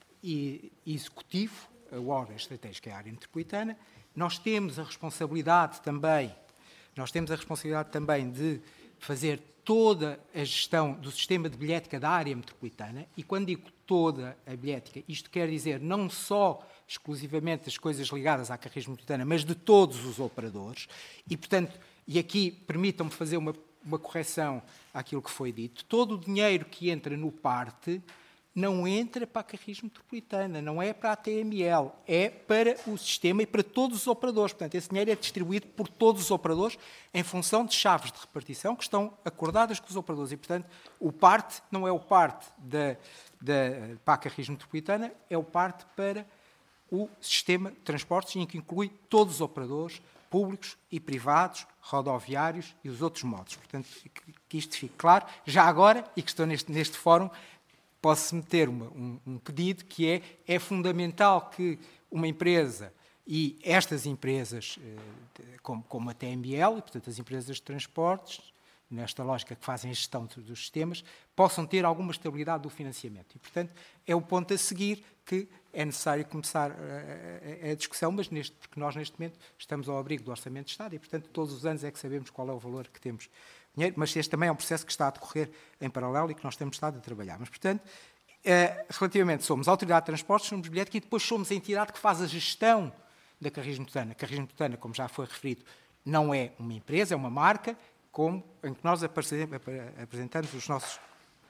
executivo, o órgão estratégico é a área metropolitana. Nós temos a responsabilidade também, nós temos a responsabilidade também de fazer toda a gestão do sistema de bilhética da área metropolitana, e quando digo toda a bilhética, isto quer dizer não só exclusivamente as coisas ligadas à carris metropolitana, mas de todos os operadores, e, portanto, e aqui permitam-me fazer uma uma correção àquilo que foi dito. Todo o dinheiro que entra no parte não entra para a Carris Metropolitana, não é para a T M L, é para o sistema e para todos os operadores. Portanto, esse dinheiro é distribuído por todos os operadores em função de chaves de repartição que estão acordadas com os operadores. E, portanto, o parte não é o parte da, da, para a Carris Metropolitana, é o parte para o sistema de transportes, em que inclui todos os operadores públicos e privados, rodoviários e os outros modos. Portanto, que, que isto fique claro. Já agora, e que estou neste, neste fórum, posso meter uma, um, um pedido que é, é fundamental que uma empresa, e estas empresas, como, como a T M L, e, portanto, as empresas de transportes, nesta lógica que fazem a gestão dos sistemas, possam ter alguma estabilidade do financiamento. E, portanto, é o ponto a seguir que é necessário começar a, a, a discussão, mas neste, porque nós, neste momento, estamos ao abrigo do Orçamento de Estado e, portanto, todos os anos é que sabemos qual é o valor que temos dinheiro, mas este também é um processo que está a decorrer em paralelo e que nós temos estado a trabalhar. Mas, portanto, eh, relativamente, somos a Autoridade de Transportes, somos bilhética e depois somos a entidade que faz a gestão da Carris Metropolitana. A Carris Metropolitana, como já foi referido, não é uma empresa, é uma marca, como, em que nós apresentamos os nossos,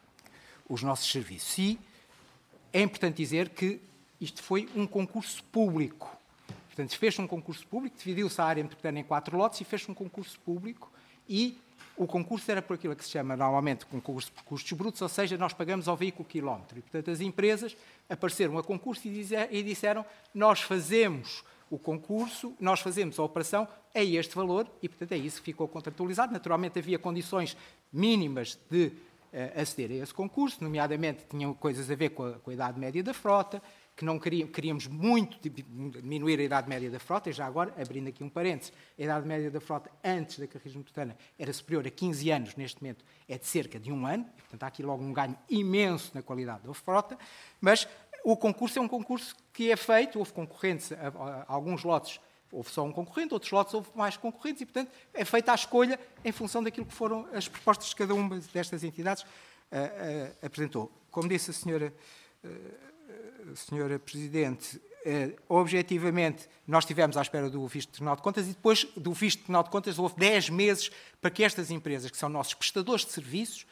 os nossos serviços. E é importante dizer que isto foi um concurso público. Portanto, fez-se um concurso público, dividiu-se a área metropolitana em quatro lotes e fez-se um concurso público, e o concurso era por aquilo que se chama normalmente um concurso por custos brutos, ou seja, nós pagamos ao veículo quilómetro. E, portanto, as empresas apareceram a concurso e, dizer, e disseram: nós fazemos o concurso, nós fazemos a operação a este valor, e, portanto, é isso que ficou contratualizado. Naturalmente, havia condições mínimas de uh, aceder a esse concurso, nomeadamente tinham coisas a ver com a, com a idade média da frota, que não queríamos, queríamos muito diminuir a idade média da frota, e já agora, abrindo aqui um parênteses, a idade média da frota antes da Carris Metropolitana era superior a quinze anos, neste momento é de cerca de um ano, e, portanto, há aqui logo um ganho imenso na qualidade da frota, mas o concurso é um concurso que é feito, houve concorrentes, a, a, a alguns lotes houve só um concorrente, outros lotes houve mais concorrentes, e, portanto, é feita a escolha em função daquilo que foram as propostas que cada uma destas entidades uh, uh, apresentou. Como disse a senhora, uh, a senhora Presidente, uh, objetivamente, nós estivemos à espera do visto de Tribunal de Contas, e depois do visto de Tribunal de Contas houve dez meses para que estas empresas, que são nossos prestadores de serviços,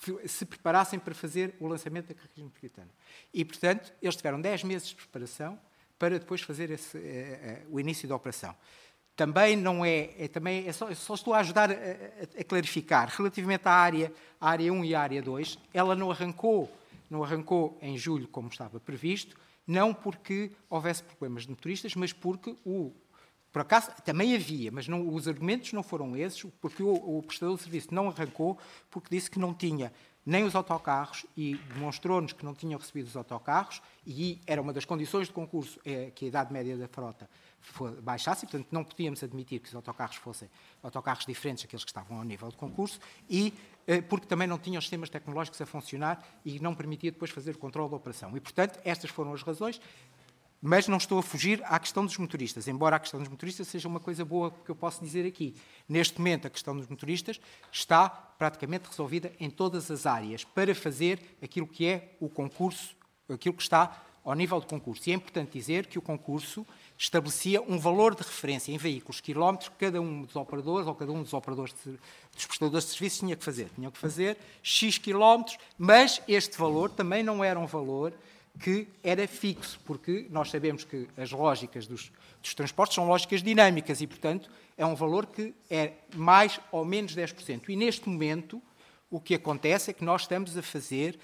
se preparassem para fazer o lançamento da carris metropolitana. E, portanto, eles tiveram dez meses de preparação para depois fazer esse, uh, uh, o início da operação. Também não é, é, também é só, eu só estou a ajudar a, a, a clarificar. Relativamente à área, à área um e à área dois, ela não arrancou, não arrancou em julho como estava previsto, não porque houvesse problemas de motoristas, mas porque o Por acaso, também havia, mas não, os argumentos não foram esses, porque o, o prestador de serviço não arrancou, porque disse que não tinha nem os autocarros e demonstrou-nos que não tinham recebido os autocarros, e era uma das condições de concurso é, que a idade média da frota baixasse, e, portanto, não podíamos admitir que os autocarros fossem autocarros diferentes daqueles que estavam ao nível de concurso, e eh, porque também não tinham os sistemas tecnológicos a funcionar e não permitia depois fazer o controle da operação. E, portanto, estas foram as razões. Mas não estou a fugir à questão dos motoristas, embora a questão dos motoristas seja uma coisa boa que eu posso dizer aqui. Neste momento, a questão dos motoristas está praticamente resolvida em todas as áreas para fazer aquilo que é o concurso, aquilo que está ao nível do concurso. E é importante dizer que o concurso estabelecia um valor de referência em veículos quilómetros que cada um dos operadores ou cada um dos operadores de, dos prestadores de serviços tinha que fazer. Tinham que fazer X quilómetros, mas este valor também não era um valor que era fixo, porque nós sabemos que as lógicas dos, dos transportes são lógicas dinâmicas e, portanto, é um valor que é mais ou menos dez por cento. E, neste momento, o que acontece é que nós estamos a fazer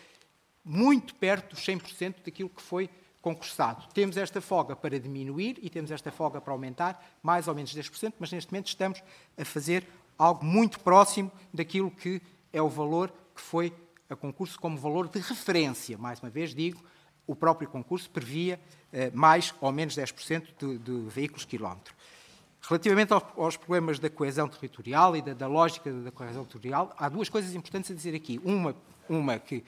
muito perto dos cem por cento daquilo que foi concursado. Temos esta folga para diminuir e temos esta folga para aumentar mais ou menos dez por cento, mas, neste momento, estamos a fazer algo muito próximo daquilo que é o valor que foi a concurso como valor de referência. Mais uma vez, digo, o próprio concurso previa eh, mais ou menos dez por cento de, de veículos quilómetro. Relativamente aos, aos problemas da coesão territorial e da, da lógica da coesão territorial, há duas coisas importantes a dizer aqui. Uma, uma que,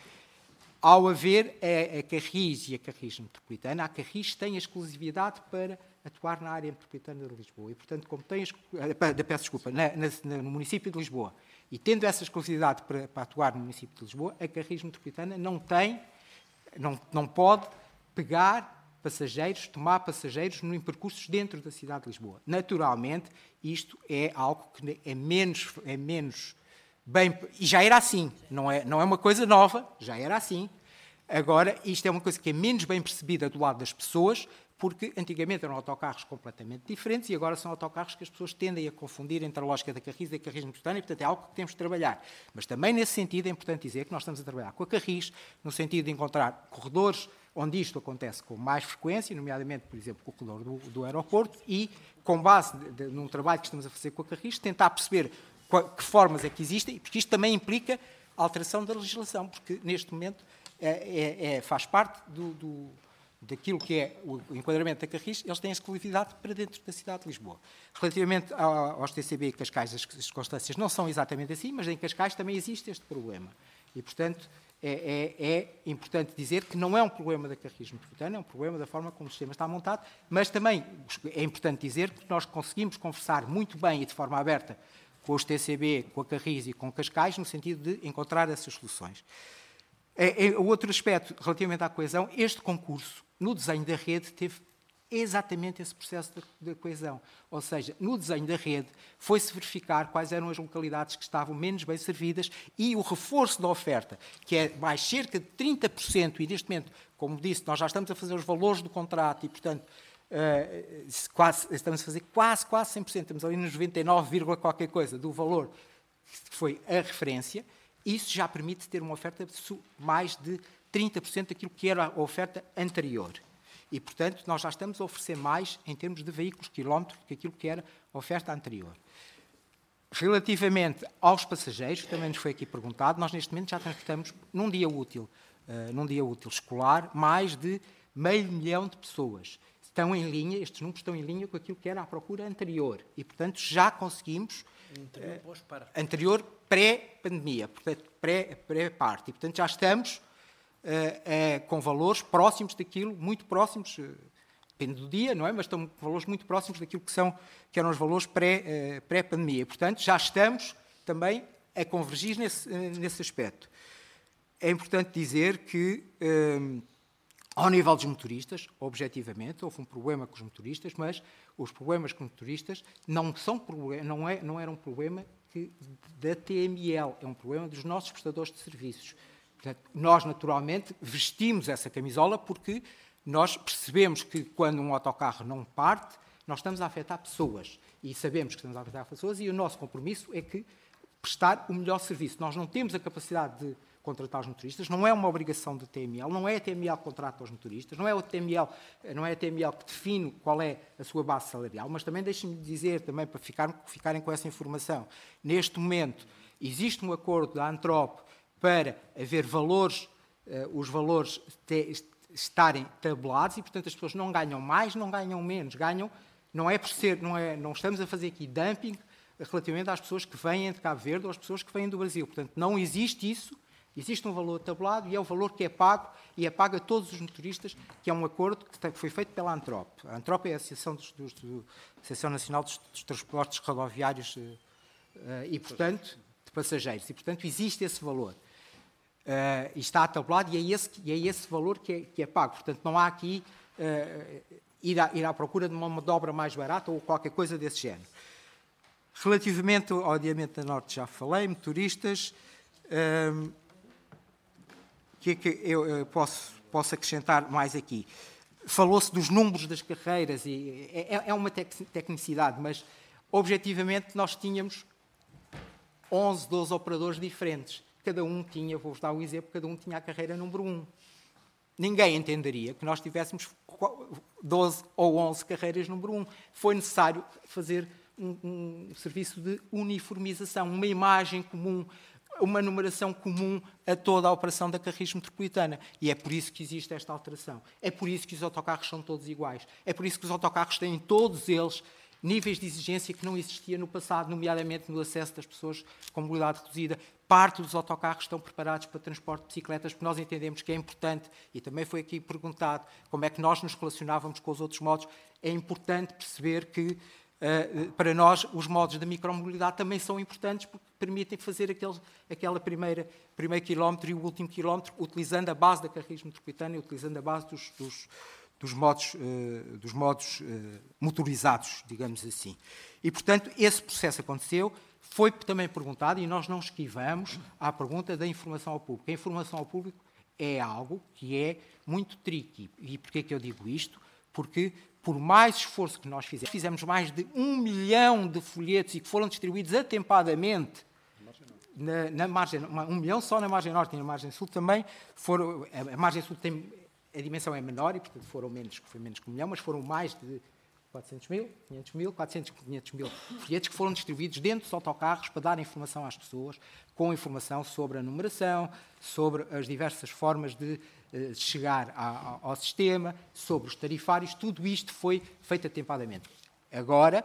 ao haver a, a Carris e a Carris metropolitana, a Carris tem a exclusividade para atuar na área metropolitana de Lisboa. E, portanto, como tem, a, peço desculpa, na, na, no município de Lisboa, e tendo essa exclusividade para, para atuar no município de Lisboa, a Carris metropolitana não tem Não, não pode pegar passageiros, tomar passageiros em percursos dentro da cidade de Lisboa. Naturalmente, isto é algo que é menos, é menos bem... E já era assim, não é, não é uma coisa nova, já era assim. Agora, isto é uma coisa que é menos bem percebida do lado das pessoas, porque antigamente eram autocarros completamente diferentes e agora são autocarros que as pessoas tendem a confundir entre a lógica da Carris e da Carris metropolitana e, portanto, é algo que temos de trabalhar. Mas também, nesse sentido, é importante dizer que nós estamos a trabalhar com a Carris, no sentido de encontrar corredores onde isto acontece com mais frequência, nomeadamente, por exemplo, com o corredor do, do aeroporto, e, com base de, de, num trabalho que estamos a fazer com a Carris, tentar perceber qual, que formas é que existem, porque isto também implica a alteração da legislação, porque, neste momento, é, é, é, faz parte do... do daquilo que é o enquadramento da Carris, eles têm exclusividade para dentro da cidade de Lisboa. Relativamente aos T C B e Cascais, as circunstâncias não são exatamente assim, mas em Cascais também existe este problema. E, portanto, é, é, é importante dizer que não é um problema da Carris metropolitana, é um problema da forma como o sistema está montado, mas também é importante dizer que nós conseguimos conversar muito bem e de forma aberta com os T C B, com a Carris e com Cascais, no sentido de encontrar essas soluções. O outro aspecto, relativamente à coesão, este concurso, no desenho da rede, teve exatamente esse processo de, de coesão. Ou seja, no desenho da rede, foi-se verificar quais eram as localidades que estavam menos bem servidas e o reforço da oferta, que é mais cerca de trinta por cento, e neste momento, como disse, nós já estamos a fazer os valores do contrato e, portanto, uh, quase, estamos a fazer quase, quase cem por cento, estamos ali nos noventa e nove, qualquer coisa do valor que foi a referência. Isso já permite ter uma oferta de mais de trinta por cento daquilo que era a oferta anterior. E, portanto, nós já estamos a oferecer mais em termos de veículos quilómetros do que aquilo que era a oferta anterior. Relativamente aos passageiros, também nos foi aqui perguntado, nós neste momento já transportamos num dia útil, uh, num dia útil escolar, mais de meio milhão de pessoas. Estão em linha, estes números estão em linha com aquilo que era a procura anterior. E, portanto, já conseguimos... Anterior, uh, anterior pré-pandemia, portanto, pré-parte. E, portanto, já estamos uh, uh, com valores próximos daquilo, muito próximos, uh, depende do dia, não é? Mas estão valores muito próximos daquilo que, são, que eram os valores pré, uh, pré-pandemia. Portanto, já estamos também a convergir nesse, uh, nesse aspecto. É importante dizer que, uh, ao nível dos motoristas, objetivamente, houve um problema com os motoristas, mas os problemas com os motoristas não, são, não, é, não era um problema que, da T M L, é um problema dos nossos prestadores de serviços. Portanto, nós, naturalmente, vestimos essa camisola porque nós percebemos que, quando um autocarro não parte, nós estamos a afetar pessoas. E sabemos que estamos a afetar pessoas e o nosso compromisso é que prestar o melhor serviço. Nós não temos a capacidade de contratar os motoristas, não é uma obrigação do T M L, não é a T M L que contrata os motoristas, não é o T M L, não é a T M L que define qual é a sua base salarial, mas também deixem-me dizer, também para ficar, ficarem com essa informação, neste momento existe um acordo da Antrop para haver valores, uh, os valores te, estarem tabelados e, portanto, as pessoas não ganham mais, não ganham menos, ganham, não é por ser, não, é, não estamos a fazer aqui dumping relativamente às pessoas que vêm de Cabo Verde ou às pessoas que vêm do Brasil. Portanto, não existe isso, existe um valor tabulado e é o valor que é pago e é pago a todos os motoristas, que é um acordo que foi feito pela Antrop. A Antrop é a Associação, dos, dos, do, Associação Nacional dos, dos Transportes Rodoviários uh, uh, e, portanto, de passageiros. E, portanto, existe esse valor. Uh, e está tabulado e é esse, e é esse valor que é, que é pago. Portanto, não há aqui uh, ir, à, ir à procura de uma dobra mais barata ou qualquer coisa desse género. Relativamente ao Adiamento da Norte, já falei, motoristas, o que é que eu, eu posso, posso acrescentar mais aqui? Falou-se dos números das carreiras, e é, é uma tecnicidade, mas, objetivamente, nós tínhamos onze, doze operadores diferentes. Cada um tinha, vou-vos dar um exemplo, cada um tinha a carreira número um. Ninguém entenderia que nós tivéssemos doze ou onze carreiras número um. Foi necessário fazer um, um serviço de uniformização, uma imagem comum, uma numeração comum a toda a operação da Carris Metropolitana. E é por isso que existe esta alteração. É por isso que os autocarros são todos iguais. É por isso que os autocarros têm, todos eles, níveis de exigência que não existia no passado, nomeadamente no acesso das pessoas com mobilidade reduzida. Parte dos autocarros estão preparados para transporte de bicicletas, porque nós entendemos que é importante, e também foi aqui perguntado como é que nós nos relacionávamos com os outros modos. É importante perceber que, uh, para nós, os modos da micromobilidade também são importantes, porque permitem fazer aquele, aquela primeira, primeiro quilómetro e o último quilómetro, utilizando a base da Carris Metropolitana e utilizando a base dos, dos, dos modos, uh, dos modos uh, motorizados, digamos assim. E, portanto, esse processo aconteceu. Foi também perguntado, e nós não esquivamos, à pergunta da informação ao público. A informação ao público é algo que é muito tricky. E porquê é que eu digo isto? Porque, por mais esforço que nós fizemos, fizemos mais de um milhão de folhetos e que foram distribuídos atempadamente na, na margem, um milhão só na margem norte e na margem sul também. Foram, a margem sul tem, a dimensão é menor e, portanto, foram menos, foi menos que um milhão, mas foram mais de quatrocentos mil, quinhentos mil, quatrocentos, quinhentos mil folhetos que foram distribuídos dentro dos autocarros para dar informação às pessoas, com informação sobre a numeração, sobre as diversas formas de uh, chegar a, ao sistema, sobre os tarifários. Tudo isto foi feito atempadamente. Agora,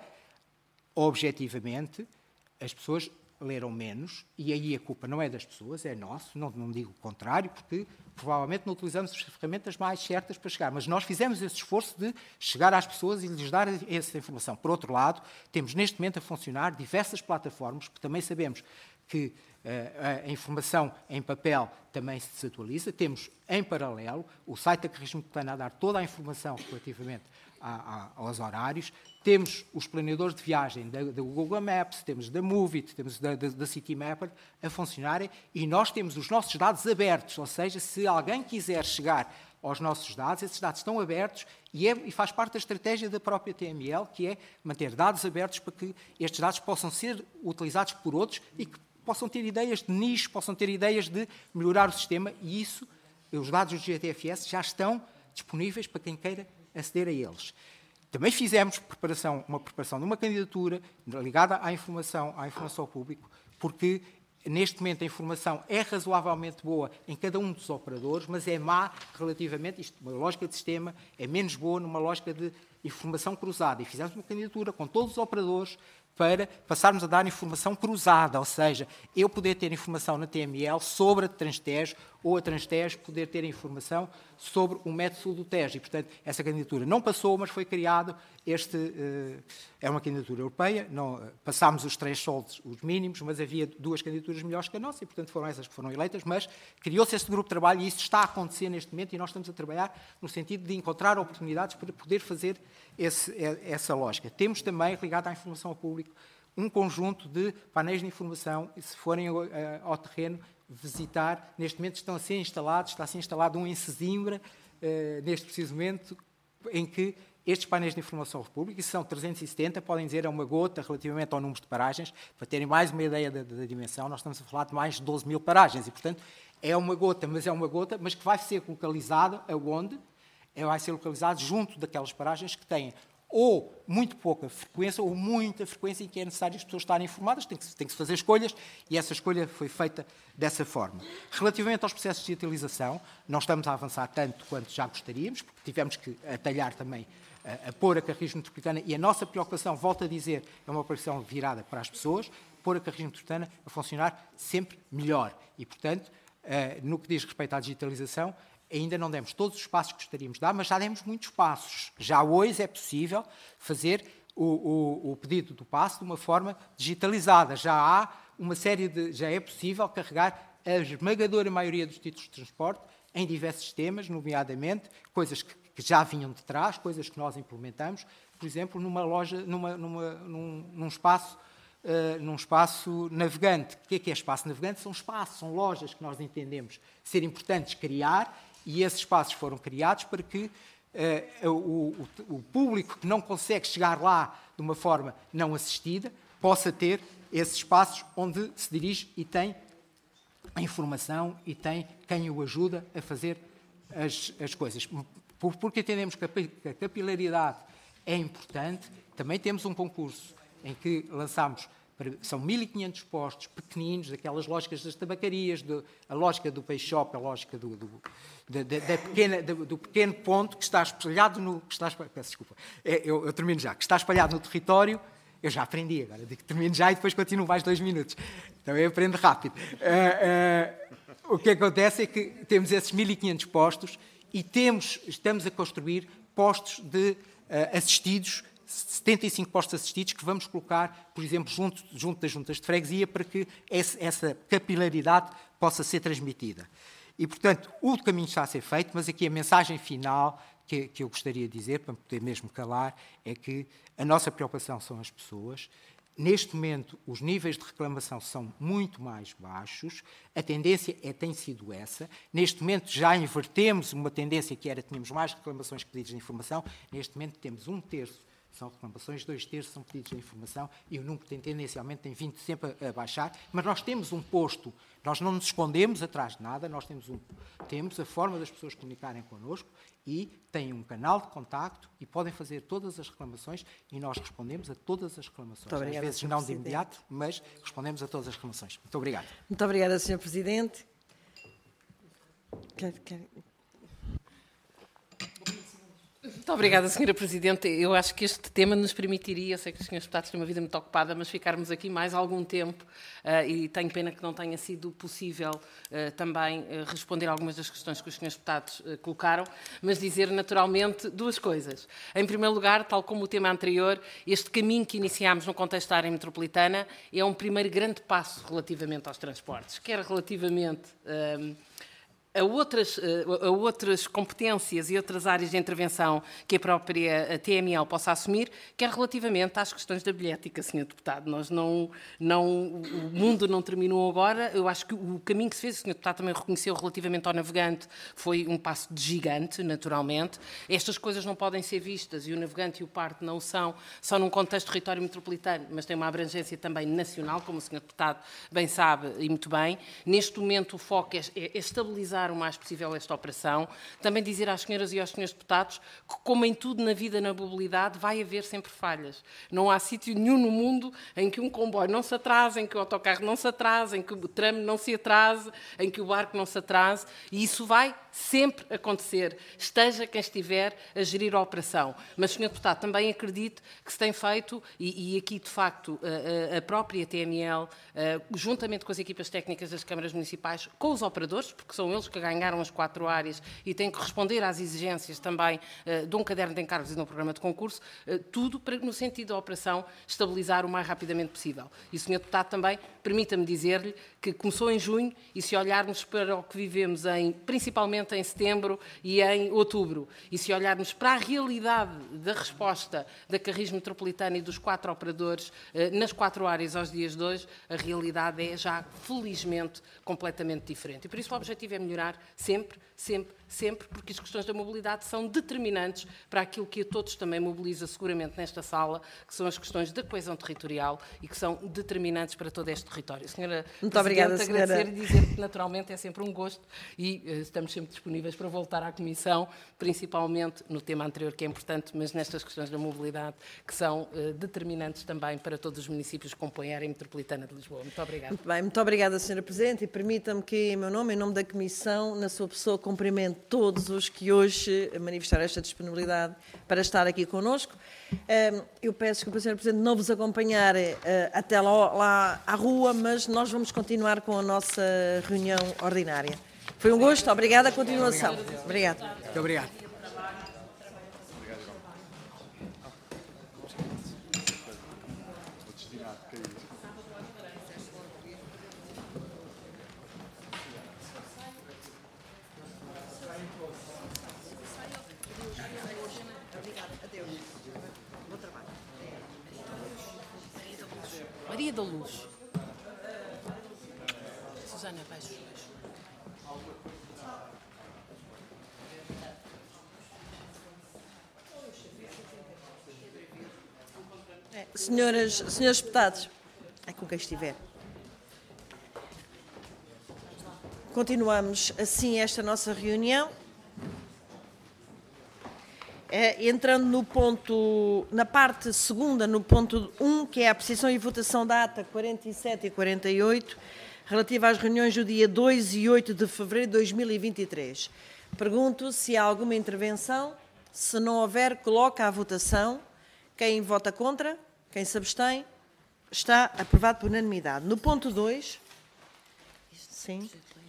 objetivamente, as pessoas leram menos, e aí a culpa não é das pessoas, é nosso, não, não digo o contrário, porque provavelmente não utilizamos as ferramentas mais certas para chegar, mas nós fizemos esse esforço de chegar às pessoas e lhes dar essa informação. Por outro lado, temos neste momento a funcionar diversas plataformas, porque também sabemos que uh, a informação em papel também se desatualiza. Temos, em paralelo, o site da Carris Metropolitana a dar toda a informação relativamente a, a, aos horários. Temos os planeadores de viagem da, da Google Maps, temos da Movit, temos da, da, da Citymapper a funcionarem, e nós temos os nossos dados abertos, ou seja, se alguém quiser chegar aos nossos dados, esses dados estão abertos e, é, e faz parte da estratégia da própria T M L, que é manter dados abertos para que estes dados possam ser utilizados por outros e que possam ter ideias de nicho, possam ter ideias de melhorar o sistema, e isso, os dados do G T F S já estão disponíveis para quem queira aceder a eles. Também fizemos preparação, uma preparação de uma candidatura ligada à informação, à informação ao público, porque neste momento a informação é razoavelmente boa em cada um dos operadores, mas é má relativamente, isto, uma lógica de sistema, é menos boa numa lógica de informação cruzada. E fizemos uma candidatura com todos os operadores para passarmos a dar informação cruzada, ou seja, eu poder ter informação na T M L sobre a Transtejo ou a Transtejo poder ter informação sobre o método sul do Tejo. E, portanto, essa candidatura não passou, mas foi criado este... Uh, é uma candidatura europeia, não, uh, passámos os três soldos, os mínimos, mas havia duas candidaturas melhores que a nossa e, portanto, foram essas que foram eleitas, mas criou-se este grupo de trabalho e isso está a acontecer neste momento e nós estamos a trabalhar no sentido de encontrar oportunidades para poder fazer esse, essa lógica. Temos também, ligado à informação ao público, um conjunto de painéis de informação, e se forem ao, ao terreno visitar, neste momento estão a ser instalados, está a ser instalado um em Sesimbra, uh, neste preciso momento, em que estes painéis de informação pública, são trezentos e setenta, podem dizer é uma gota relativamente ao número de paragens, para terem mais uma ideia da, da dimensão, nós estamos a falar de mais de doze mil paragens, e, portanto, é uma gota, mas é uma gota, mas que vai ser localizada aonde? É, vai ser localizado junto daquelas paragens que têm ou muito pouca frequência ou muita frequência em que é necessário as pessoas estarem informadas, tem que, tem que se fazer escolhas, e essa escolha foi feita dessa forma. Relativamente aos processos de digitalização, não estamos a avançar tanto quanto já gostaríamos, porque tivemos que atalhar também a, a pôr a Carris Metropolitana, e a nossa preocupação, volto a dizer, é uma preocupação virada para as pessoas, pôr a Carris Metropolitana a funcionar sempre melhor. E, portanto, no que diz respeito à digitalização, ainda não demos todos os passos que gostaríamos de dar, mas já demos muitos passos. Já hoje é possível fazer o, o, o pedido do passe de uma forma digitalizada. Já há uma série de... Já é possível carregar a esmagadora maioria dos títulos de transporte em diversos sistemas, nomeadamente coisas que, que já vinham de trás, coisas que nós implementamos, por exemplo, numa loja, numa, numa, num, num espaço Uh, num espaço navegante. O que é que é espaço navegante? São espaços, são lojas que nós entendemos ser importantes criar, e esses espaços foram criados para que uh, o, o, o público que não consegue chegar lá de uma forma não assistida possa ter esses espaços onde se dirige e tem a informação e tem quem o ajuda a fazer as, as coisas. Porque entendemos que a capilaridade é importante, também temos um concurso em que lançámos, são mil e quinhentos postos pequeninos, aquelas lógicas das tabacarias, do, a lógica do pay shop, a lógica do, do, da, da pequena, do, do pequeno ponto que está espalhado no... Que está, peço desculpa, eu, eu termino já. Que está espalhado no território, eu já aprendi agora, digo que termino já e depois continuo mais dois minutos. Então eu aprendo rápido. Uh, uh, o que acontece é que temos esses mil e quinhentos postos e temos, estamos a construir postos de uh, assistidos, setenta e cinco postos assistidos que vamos colocar, por exemplo, junto, junto das juntas de freguesia, para que esse, essa capilaridade possa ser transmitida. E, portanto, o caminho está a ser feito, mas aqui a mensagem final que, que eu gostaria de dizer, para poder mesmo calar, é que a nossa preocupação são as pessoas. Neste momento, os níveis de reclamação são muito mais baixos, a tendência é, tem sido essa. Neste momento já invertemos uma tendência que era, tínhamos mais reclamações que pedidos de informação, neste momento temos um terço são reclamações, dois terços são pedidos de informação, e o número tem, tendencialmente tem vindo sempre a, a baixar, mas nós temos um posto, nós não nos escondemos atrás de nada, nós temos, um, temos a forma das pessoas comunicarem connosco e têm um canal de contacto e podem fazer todas as reclamações e nós respondemos a todas as reclamações. Às vezes não de imediato, mas respondemos a todas as reclamações. Muito obrigado. Muito obrigada, senhor Presidente. Quer, quer... Muito obrigada, senhora Presidente. Eu acho que este tema nos permitiria, eu sei que os senhores deputados têm uma vida muito ocupada, mas ficarmos aqui mais algum tempo uh, e tenho pena que não tenha sido possível uh, também uh, responder a algumas das questões que os senhores deputados uh, colocaram, mas dizer naturalmente duas coisas. Em primeiro lugar, tal como o tema anterior, este caminho que iniciámos no contexto da área metropolitana é um primeiro grande passo relativamente aos transportes, quer relativamente... Uh, A outras, a outras competências e outras áreas de intervenção que a própria T M L possa assumir, quer relativamente às questões da bilhética, senhor Deputado. Nós não, não, o mundo não terminou agora. Eu acho que o caminho que se fez, o senhor Deputado também reconheceu relativamente ao navegante, foi um passo de gigante, naturalmente. Estas coisas não podem ser vistas, e o navegante e o parte não são, só num contexto de território metropolitano, mas tem uma abrangência também nacional, como o senhor Deputado bem sabe e muito bem. Neste momento o foco é, é estabilizar o mais possível esta operação. Também dizer às senhoras e aos senhores deputados que, como em tudo na vida, na mobilidade, vai haver sempre falhas. Não há sítio nenhum no mundo em que um comboio não se atrase, em que o autocarro não se atrase, em que o tramo não se atrase, em que o barco não se atrase, e isso vai sempre acontecer, esteja quem estiver a gerir a operação. Mas, senhor deputado, também acredito que se tem feito, e, e aqui, de facto, a, a própria T M L, juntamente com as equipas técnicas das câmaras municipais, com os operadores, porque são eles que ganharam as quatro áreas e têm que responder às exigências também uh, de um caderno de encargos e de um programa de concurso, uh, tudo para, no sentido da operação, estabilizar o mais rapidamente possível. E, senhor Deputado, também permita-me dizer-lhe que começou em junho e, se olharmos para o que vivemos, em, principalmente em setembro e em outubro, e se olharmos para a realidade da resposta da Carris Metropolitana e dos quatro operadores eh, nas quatro áreas aos dias de hoje, a realidade é já, felizmente, completamente diferente. E por isso o objetivo é melhorar sempre, sempre, sempre, porque as questões da mobilidade são determinantes para aquilo que a todos também mobiliza seguramente nesta sala, que são as questões da coesão territorial e que são determinantes para todo este território. Senhora Muito obrigada, senhora. Agradecer e dizer que naturalmente é sempre um gosto e uh, estamos sempre disponíveis para voltar à Comissão, principalmente no tema anterior que é importante, mas nestas questões da mobilidade que são uh, determinantes também para todos os municípios que compõem a área metropolitana de Lisboa. Muito obrigada. Muito bem, muito obrigada, senhora Presidente, e permita-me que, em meu nome, em nome da Comissão, na sua pessoa, cumprimento todos os que hoje manifestaram esta disponibilidade para estar aqui connosco. Eu peço desculpa, senhora Presidente, não vos acompanhar até lá, lá à rua, mas nós vamos continuar com a nossa reunião ordinária. Foi um gosto, obrigada, a continuação. Obrigada. Muito obrigado. Maria da Luz. Susana, baixo. Senhoras, senhores deputados, é com quem estiver. Continuamos assim esta nossa reunião. É, entrando no ponto, na parte segunda, no ponto um, que é a apreciação e votação da ata quarenta e sete e quarenta e oito, relativa às reuniões do dia dois e oito de fevereiro de dois mil e vinte e três. Pergunto se há alguma intervenção. Se não houver, coloca à votação. Quem vota contra? Quem se abstém? Está aprovado por unanimidade. No ponto dois... Sim.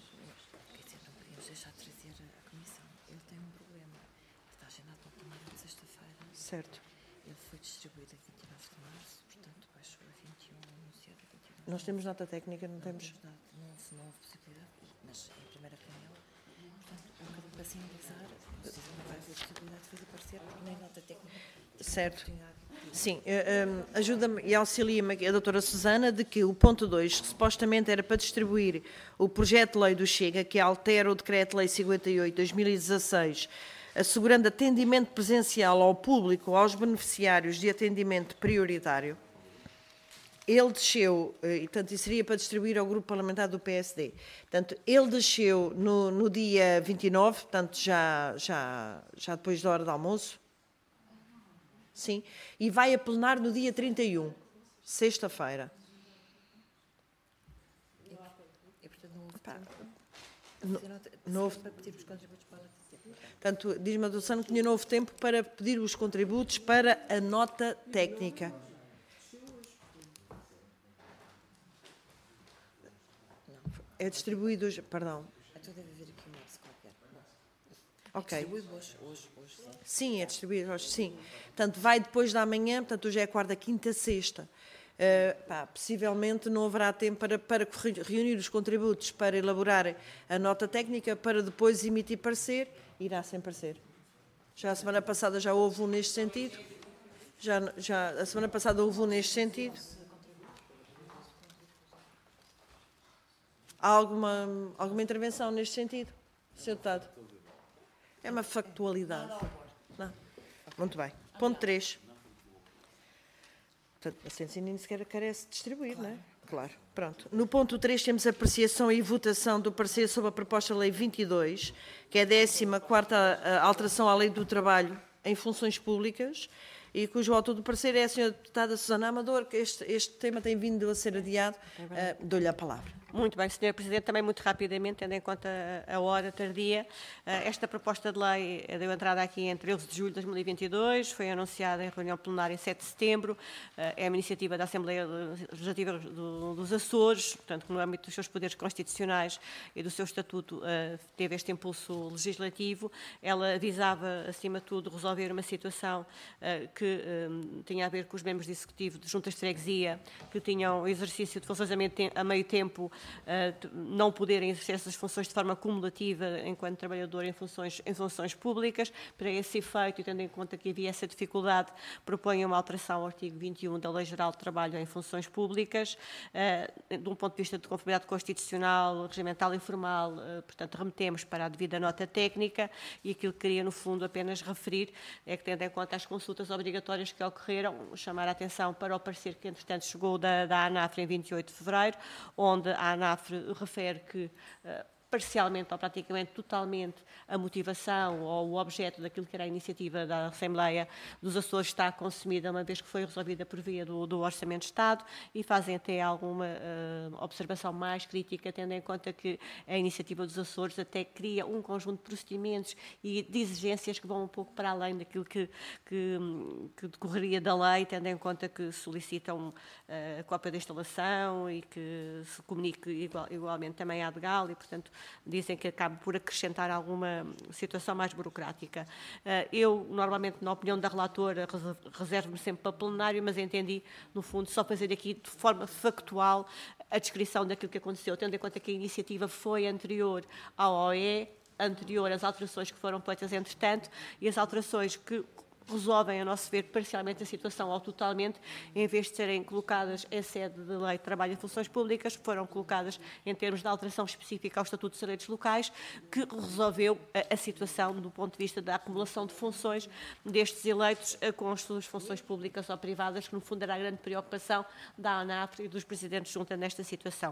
Certo. Ele foi distribuído a vinte e nove de março, portanto, baixou a vinte e um, anunciado a vinte e nove. Nós temos nota técnica, não, não temos? Não, não, não houve possibilidade, mas em primeira reunião, portanto, eu acabei para sinalizar, não vai haver possibilidade de fazer parecer, porque nem nota técnica. Certo. Sim, um, ajuda-me e auxilia-me a doutora Susana de que o ponto dois, que supostamente era para distribuir o projeto de lei do Chega, que altera o decreto-lei cinquenta e oito de dois mil e dezasseis, assegurando atendimento presencial ao público, aos beneficiários de atendimento prioritário, ele desceu, e portanto isso seria para distribuir ao grupo parlamentar do P S D, portanto ele desceu no, no dia vinte e nove, portanto já, já, já depois da hora do almoço, sim, e vai a plenar no dia trinta e um, sexta-feira. E portanto não houve Pá, tempo. Não houve. Para pedir os contributos para a Portanto, diz-me a doutora que tinha novo tempo para pedir os contributos para a nota técnica. É distribuído hoje, perdão. Então deve haver aqui um lapso qualquer. Ok. É distribuído hoje, hoje, hoje, sim. Sim, é distribuído hoje, sim. Portanto, vai depois da manhã, portanto, hoje é a quarta, quinta, sexta. Uh, pá, possivelmente não haverá tempo para, para reunir os contributos, para elaborar a nota técnica, para depois emitir parecer. Irá sem parecer. Já a semana passada já houve um neste sentido. Já, já a semana passada houve um neste sentido. Há alguma, alguma intervenção neste sentido, senhor Deputado? É uma factualidade. Não. Muito bem. Ponto três. Portanto, a ciência nem sequer carece de distribuir, não é? Claro. Pronto. No ponto três temos a apreciação e votação do parecer sobre a proposta de lei vinte e dois, que é a décima quarta alteração à lei do trabalho em funções públicas, e cujo autor do parecer é a senhora deputada Susana Amador, que este, este tema tem vindo a ser adiado. Uh, Dou-lhe a palavra. Muito bem, senhor Presidente, também muito rapidamente, tendo em conta a hora tardia, esta proposta de lei deu entrada aqui em treze de julho de dois mil e vinte e dois, foi anunciada em reunião plenária em sete de setembro, é uma iniciativa da Assembleia Legislativa dos Açores, portanto, que no âmbito dos seus poderes constitucionais e do seu estatuto teve este impulso legislativo. Ela visava, acima de tudo, resolver uma situação que tinha a ver com os membros de executivo de juntas de freguesia que tinham exercício de funções a meio tempo, Uh, não poderem exercer essas funções de forma cumulativa enquanto trabalhador em funções, em funções públicas. Para esse efeito, e tendo em conta que havia essa dificuldade, propõe uma alteração ao artigo vinte e um da Lei Geral de Trabalho em Funções Públicas, uh, de um ponto de vista de conformidade constitucional, regimental e formal, uh, portanto, remetemos para a devida nota técnica, e aquilo que queria, no fundo, apenas referir é que, tendo em conta as consultas obrigatórias que ocorreram, chamar a atenção para o parecer que, entretanto, chegou da, da ANAFRE em vinte e oito de fevereiro, onde a A ANAFRE refere que, uh, parcialmente ou praticamente totalmente, a motivação ou o objeto daquilo que era a iniciativa da Assembleia dos Açores está consumida, uma vez que foi resolvida por via do, do Orçamento de Estado, e fazem até alguma uh, observação mais crítica, tendo em conta que a iniciativa dos Açores até cria um conjunto de procedimentos e de exigências que vão um pouco para além daquilo que, que, que decorreria da lei, tendo em conta que solicitam uh, a cópia da instalação e que se comunique igual, igualmente também à legal, e, portanto, dizem que acaba por acrescentar alguma situação mais burocrática. Eu, normalmente, na opinião da relatora, reservo-me sempre para plenário, mas entendi, no fundo, só fazer aqui de forma factual a descrição daquilo que aconteceu, tendo em conta que a iniciativa foi anterior ao O E, anterior às alterações que foram feitas entretanto, e as alterações que resolvem, a nosso ver, parcialmente a situação ou totalmente, em vez de serem colocadas em sede de lei de trabalho e funções públicas, foram colocadas em termos de alteração específica ao Estatuto dos Direitos Locais, que resolveu a, a situação do ponto de vista da acumulação de funções destes eleitos com as suas funções públicas ou privadas, que no fundo era a grande preocupação da ANAFRE e dos presidentes junta nesta situação.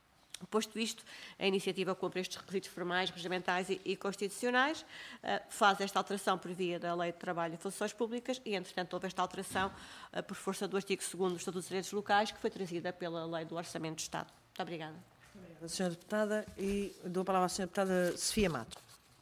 Posto isto, a iniciativa cumpre estes requisitos formais, regimentais e, e constitucionais, uh, faz esta alteração por via da Lei de Trabalho e Funções Públicas e, entretanto, houve esta alteração uh, por força do artigo segundo do Estatuto dos Direitos Locais, que foi trazida pela Lei do Orçamento de Estado. Muito obrigada. Obrigada, senhora Deputada. E dou a palavra à senhora Deputada Sofia Mato.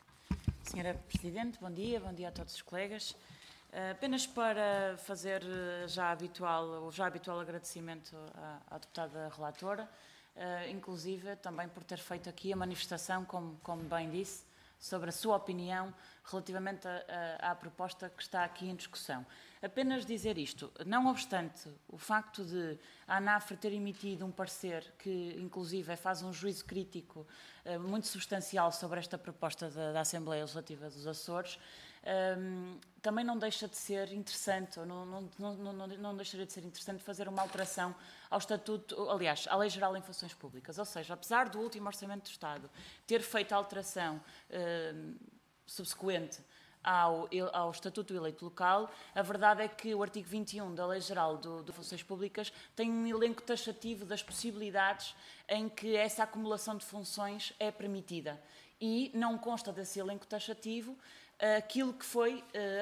Senhora Presidente, bom dia, bom dia a todos os colegas. Uh, apenas para fazer uh, já habitual, o já habitual agradecimento à, à deputada relatora, Uh, inclusive também por ter feito aqui a manifestação, como, como bem disse, sobre a sua opinião relativamente a, a, à proposta que está aqui em discussão. Apenas dizer isto, não obstante o facto de a ANAFRE ter emitido um parecer que, inclusive, faz um juízo crítico uh, muito substancial sobre esta proposta da, da Assembleia Legislativa dos Açores, Um, também não deixa de ser interessante, ou não, não, não, não, não deixaria de ser interessante fazer uma alteração ao Estatuto, aliás, à Lei Geral em Funções Públicas. Ou seja, apesar do último Orçamento do Estado ter feito a alteração um, subsequente ao, ao Estatuto do Eleito Local, a verdade é que o artigo vinte e um da Lei Geral do, de Funções Públicas tem um elenco taxativo das possibilidades em que essa acumulação de funções é permitida. E não consta desse elenco taxativo aquilo que foi, uh,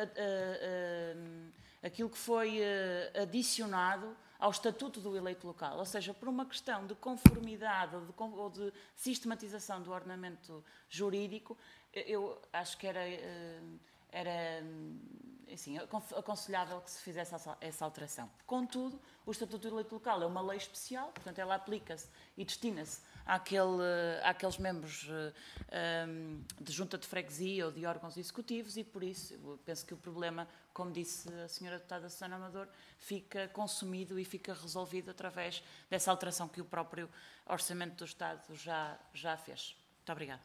uh, uh, aquilo que foi uh, adicionado ao Estatuto do Eleito Local, ou seja, por uma questão de conformidade ou de, ou de sistematização do ordenamento jurídico, eu acho que era, uh, era assim, aconselhável que se fizesse essa alteração. Contudo, o Estatuto do Eleito Local é uma lei especial, portanto ela aplica-se e destina-se àquele, àqueles membros um, de junta de freguesia ou de órgãos executivos e, por isso, eu penso que o problema, como disse a senhora deputada Susana Amador, fica consumido e fica resolvido através dessa alteração que o próprio Orçamento do Estado já, já fez. Muito obrigada.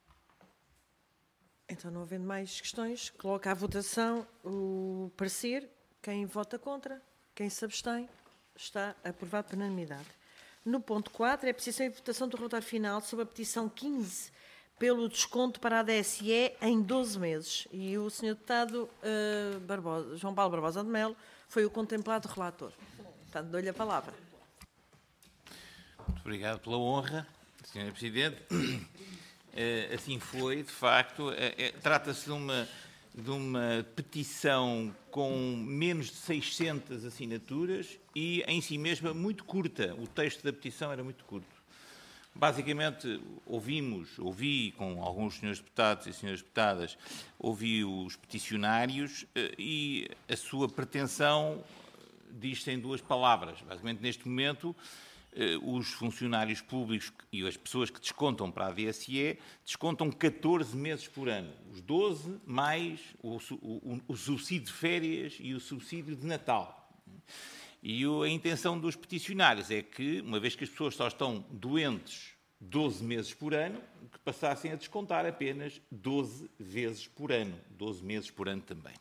Então, não havendo mais questões, coloca à votação o parecer. Quem vota contra, quem se abstém, está aprovado por unanimidade. No ponto quatro, é a petição e votação do relatório final sobre a petição quinze pelo desconto para a D S E em doze meses. E o senhor deputado uh, Barbosa, João Paulo Barbosa de Melo foi o contemplado relator. Portanto, dou-lhe a palavra. Muito obrigado pela honra, senhora Presidente. Assim foi, de facto. Trata-se de uma, de uma petição com menos de seiscentas assinaturas e, em si mesma, muito curta. O texto da petição era muito curto. Basicamente, ouvimos, ouvi com alguns senhores deputados e senhoras deputadas, ouvi os peticionários e a sua pretensão diz-se em duas palavras. Basicamente, neste momento, os funcionários públicos e as pessoas que descontam para a D S E descontam catorze meses por ano. Os doze mais o, o, o subsídio de férias e o subsídio de Natal. E a intenção dos peticionários é que, uma vez que as pessoas só estão doentes doze meses por ano, que passassem a descontar apenas doze vezes por ano. doze meses por ano também.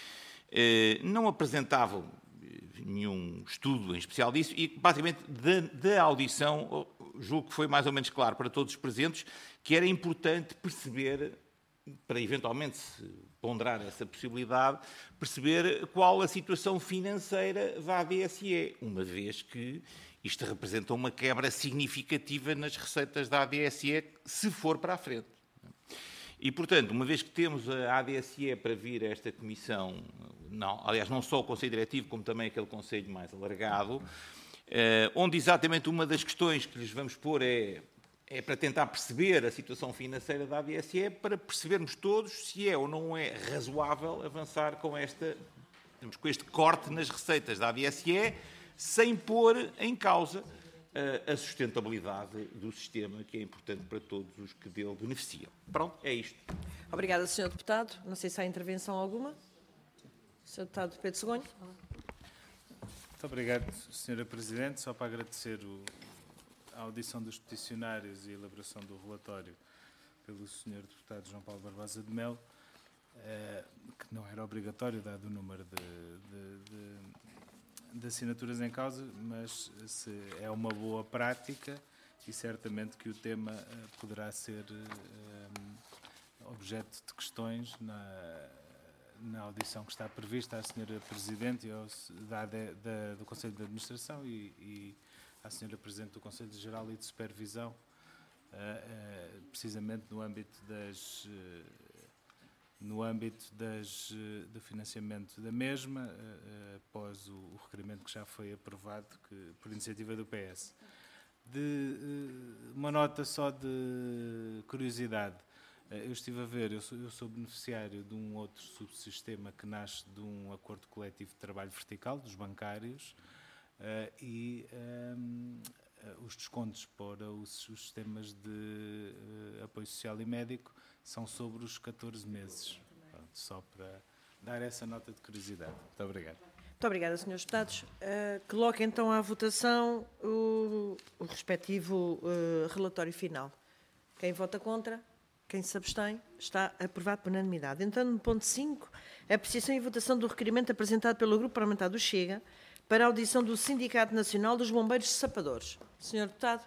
Não apresentavam nenhum estudo em especial disso e, basicamente, da, da audição, julgo que foi mais ou menos claro para todos os presentes que era importante perceber, para eventualmente se ponderar essa possibilidade, perceber qual a situação financeira da A D S E, uma vez que isto representa uma quebra significativa nas receitas da A D S E, se for para a frente. E, portanto, uma vez que temos a A D S E para vir a esta comissão, não, aliás, não só o Conselho Diretivo, como também aquele Conselho mais alargado, eh, onde exatamente uma das questões que lhes vamos pôr é, é para tentar perceber a situação financeira da A D S E, para percebermos todos se é ou não é razoável avançar com, esta, com este corte nas receitas da A D S E, sem pôr em causa a sustentabilidade do sistema, que é importante para todos os que dele beneficiam. Pronto, é isto. Obrigada, senhor Deputado. Não sei se há intervenção alguma. senhor Deputado Pedro Segonho. Muito obrigado, senhora Presidente. Só para agradecer o, a audição dos peticionários e a elaboração do relatório pelo senhor Deputado João Paulo Barbosa de Melo, eh, que não era obrigatório, dado o número de, de, de de assinaturas em causa, mas se é uma boa prática e certamente que o tema uh, poderá ser uh, objeto de questões na, na audição que está prevista à senhora Presidente e ao, da, da, do Conselho de Administração e, e à senhora Presidente do Conselho Geral e de Supervisão, uh, uh, precisamente no âmbito das... Uh, no âmbito das, do financiamento da mesma, após o requerimento que já foi aprovado que, por iniciativa do P S. De, uma nota só de curiosidade. Eu estive a ver, eu sou, eu sou beneficiário de um outro subsistema que nasce de um acordo coletivo de trabalho vertical, dos bancários, e um, os descontos para os, os sistemas de apoio social e médico são sobre os catorze meses. Pronto, só para dar essa nota de curiosidade. Muito obrigado. Muito obrigada, senhores Deputados. Uh, coloco então à votação o, o respectivo uh, relatório final. Quem vota contra? Quem se abstém? Está aprovado por unanimidade. Entrando no ponto cinco, a apreciação e votação do requerimento apresentado pelo Grupo Parlamentar do Chega para a audição do Sindicato Nacional dos Bombeiros Sapadores. senhor Deputado.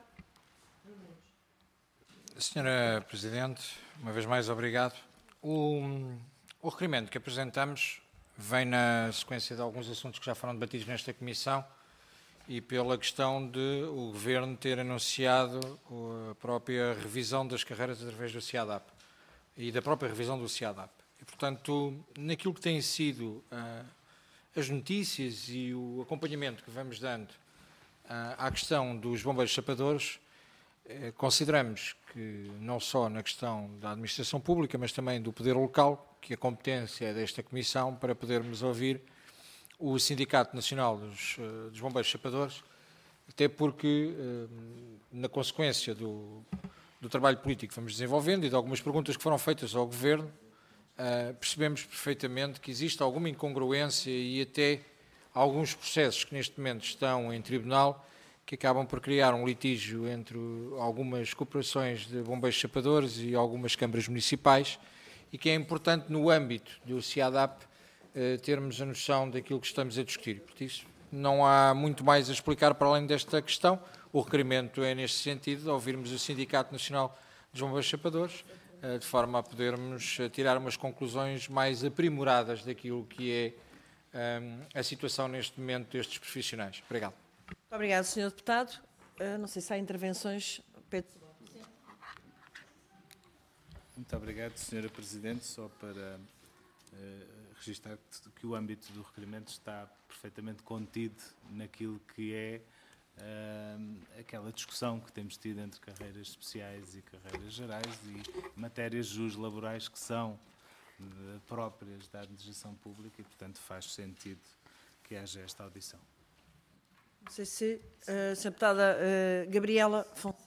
Senhora Presidente, uma vez mais obrigado. O, o requerimento que apresentamos vem na sequência de alguns assuntos que já foram debatidos nesta Comissão e pela questão de o Governo ter anunciado a própria revisão das carreiras através do CIADAP e da própria revisão do CIADAP. E, portanto, naquilo que têm sido uh, as notícias e o acompanhamento que vamos dando uh, à questão dos bombeiros sapadores, consideramos que, não só na questão da administração pública, mas também do poder local, que a competência é desta Comissão para podermos ouvir o Sindicato Nacional dos, dos Bombeiros Sapadores, até porque, na consequência do, do trabalho político que vamos desenvolvendo e de algumas perguntas que foram feitas ao Governo, percebemos perfeitamente que existe alguma incongruência e até alguns processos que neste momento estão em tribunal que acabam por criar um litígio entre algumas corporações de bombeiros sapadores e algumas câmaras municipais e que é importante no âmbito do CIADAP termos a noção daquilo que estamos a discutir. Por isso, não há muito mais a explicar para além desta questão. O requerimento é neste sentido, de ouvirmos o Sindicato Nacional dos Bombeiros Sapadores, de forma a podermos tirar umas conclusões mais aprimoradas daquilo que é a situação neste momento destes profissionais. Obrigado. Muito obrigado, senhor Deputado. Uh, não sei se há intervenções. Pedro. Muito obrigado, senhora Presidente. Só para registar que o âmbito do requerimento está perfeitamente contido naquilo que é uh, aquela discussão que temos tido entre carreiras especiais e carreiras gerais e matérias jus laborais que são de, próprias da administração pública e, portanto, faz sentido que haja esta audição. Não sei se a senhora deputada uh, Gabriela Fonseca.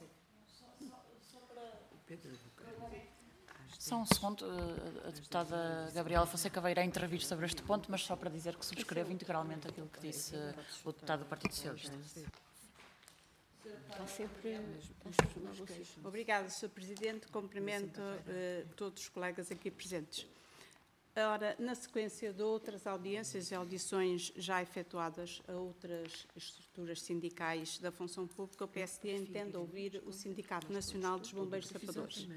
Só um segundo, a deputada Gabriela Fonseca vai irá intervir sobre este ponto, mas só para dizer que subscrevo integralmente aquilo que disse o deputado do Partido Socialista. Obrigada, senhor Presidente. Cumprimento uh, todos os colegas aqui presentes. Ora, na sequência de outras audiências e audições já efetuadas a outras estruturas sindicais da função pública, o P S D entende ouvir o Sindicato Nacional dos Bombeiros Sapadores.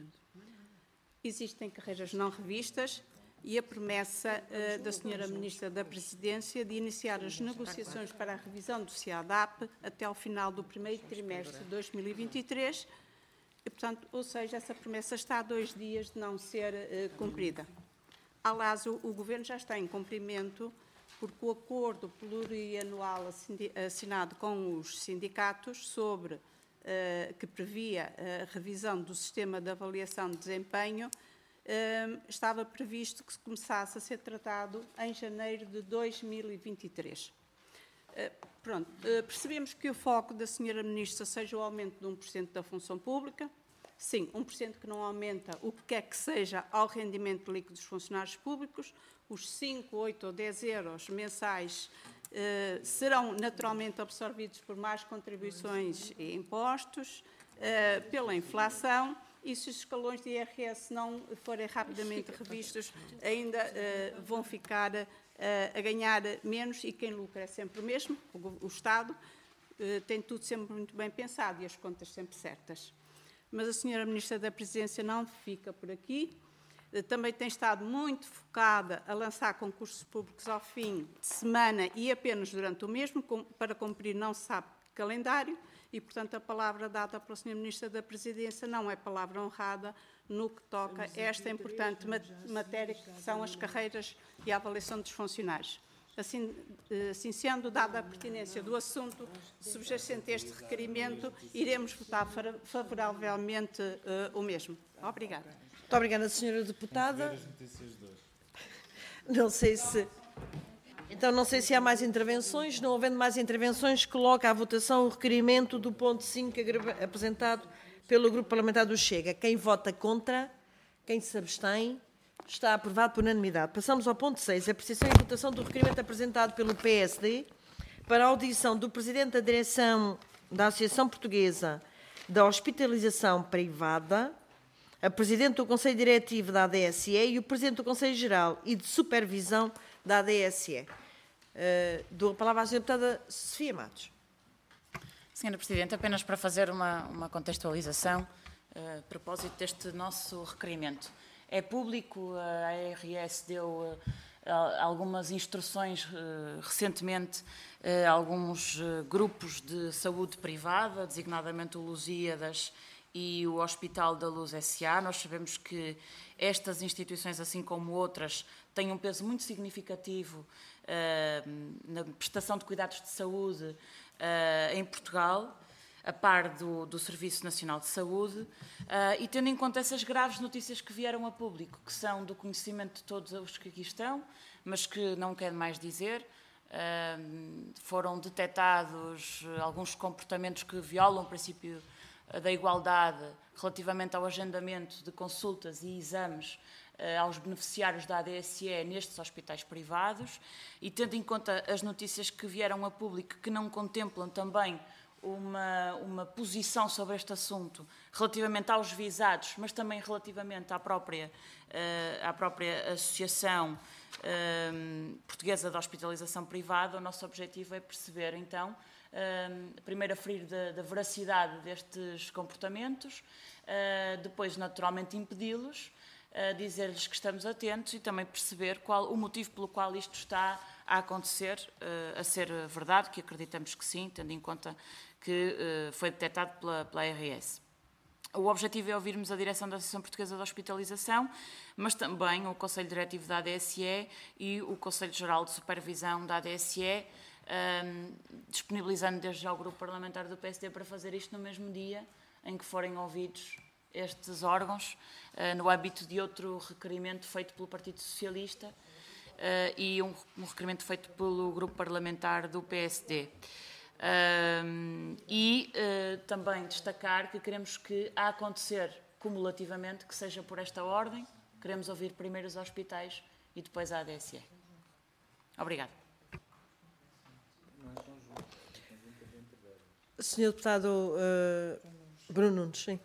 Existem carreiras não revistas e a promessa uh, da senhora Ministra da Presidência de iniciar as negociações para a revisão do C I A D A P até ao final do primeiro trimestre de dois mil e vinte e três, e, portanto, ou seja, essa promessa está a dois dias de não ser uh, cumprida. Aliás, o, o Governo já está em cumprimento porque o acordo plurianual assinado com os sindicatos sobre Uh, que previa a revisão do sistema de avaliação de desempenho, uh, estava previsto que começasse a ser tratado em janeiro de dois mil e vinte e três. Uh, pronto, uh, percebemos que o foco da senhora Ministra seja o aumento de um por cento da função pública. Sim, um por cento que não aumenta o que quer que seja ao rendimento líquido dos funcionários públicos. Os cinco, oito ou dez euros mensais Uh, serão naturalmente absorvidos por mais contribuições e impostos, uh, pela inflação, e se os escalões de I R S não forem rapidamente revistos, ainda uh, vão ficar uh, a ganhar menos, e quem lucra é sempre o mesmo, o, o Estado, uh, tem tudo sempre muito bem pensado e as contas sempre certas. Mas a senhora Ministra da Presidência não fica por aqui. Também tem estado muito focada a lançar concursos públicos ao fim de semana e apenas durante o mesmo, para cumprir não se sabe que calendário, e, portanto, a palavra dada pela senhora Ministra da Presidência não é palavra honrada no que toca a esta importante matéria que são as carreiras e a avaliação dos funcionários. Assim, assim sendo, dada a pertinência do assunto subjacente a este requerimento, iremos votar favoravelmente uh, o mesmo. Obrigada. Muito obrigada, senhora deputada. Não sei se... Então, não sei se há mais intervenções. Não havendo mais intervenções, coloca à votação o requerimento do ponto cinco apresentado pelo Grupo Parlamentar do Chega. Quem vota contra, quem se abstém, está aprovado por unanimidade. Passamos ao ponto seis, a apreciação e votação do requerimento apresentado pelo P S D para a audição do Presidente da Direção da Associação Portuguesa da Hospitalização Privada, a Presidente do Conselho Diretivo da A D S E e o Presidente do Conselho Geral e de Supervisão da A D S E. Uh, dou a palavra à senhora deputada Sofia Matos. senhora Presidente, apenas para fazer uma, uma contextualização uh, a propósito deste nosso requerimento. É público, a A R S deu uh, algumas instruções uh, recentemente uh, a alguns uh, grupos de saúde privada, designadamente o Lusíadas e o Hospital da Luz S A. Nós sabemos que estas instituições, assim como outras, têm um peso muito significativo uh, na prestação de cuidados de saúde uh, em Portugal, a par do, do Serviço Nacional de Saúde, uh, e tendo em conta essas graves notícias que vieram a público, que são do conhecimento de todos os que aqui estão, mas que não quero mais dizer, uh, foram detectados alguns comportamentos que violam o princípio da igualdade relativamente ao agendamento de consultas e exames uh, aos beneficiários da A D S E nestes hospitais privados, e tendo em conta as notícias que vieram a público que não contemplam também uma, uma posição sobre este assunto relativamente aos visados, mas também relativamente à própria, uh, à própria Associação uh, Portuguesa de Hospitalização Privada, o nosso objetivo é perceber, então, Uh, primeiro aferir da, da veracidade destes comportamentos, uh, depois naturalmente impedi-los, uh, dizer-lhes que estamos atentos e também perceber qual o motivo pelo qual isto está a acontecer, uh, a ser verdade, que acreditamos que sim, tendo em conta que uh, foi detectado pela, pela A R S. O objetivo é ouvirmos a direção da Associação Portuguesa de Hospitalização, mas também o Conselho Diretivo da A D S E e o Conselho Geral de Supervisão da A D S E, um, disponibilizando desde já o Grupo Parlamentar do P S D para fazer isto no mesmo dia em que forem ouvidos estes órgãos, uh, no âmbito de outro requerimento feito pelo Partido Socialista uh, e um, um requerimento feito pelo Grupo Parlamentar do P S D. Um, e uh, também destacar que queremos que, a acontecer cumulativamente, que seja por esta ordem, queremos ouvir primeiro os hospitais e depois a A D S E. Obrigada. senhor Deputado uh, Bruno Nunes, sim.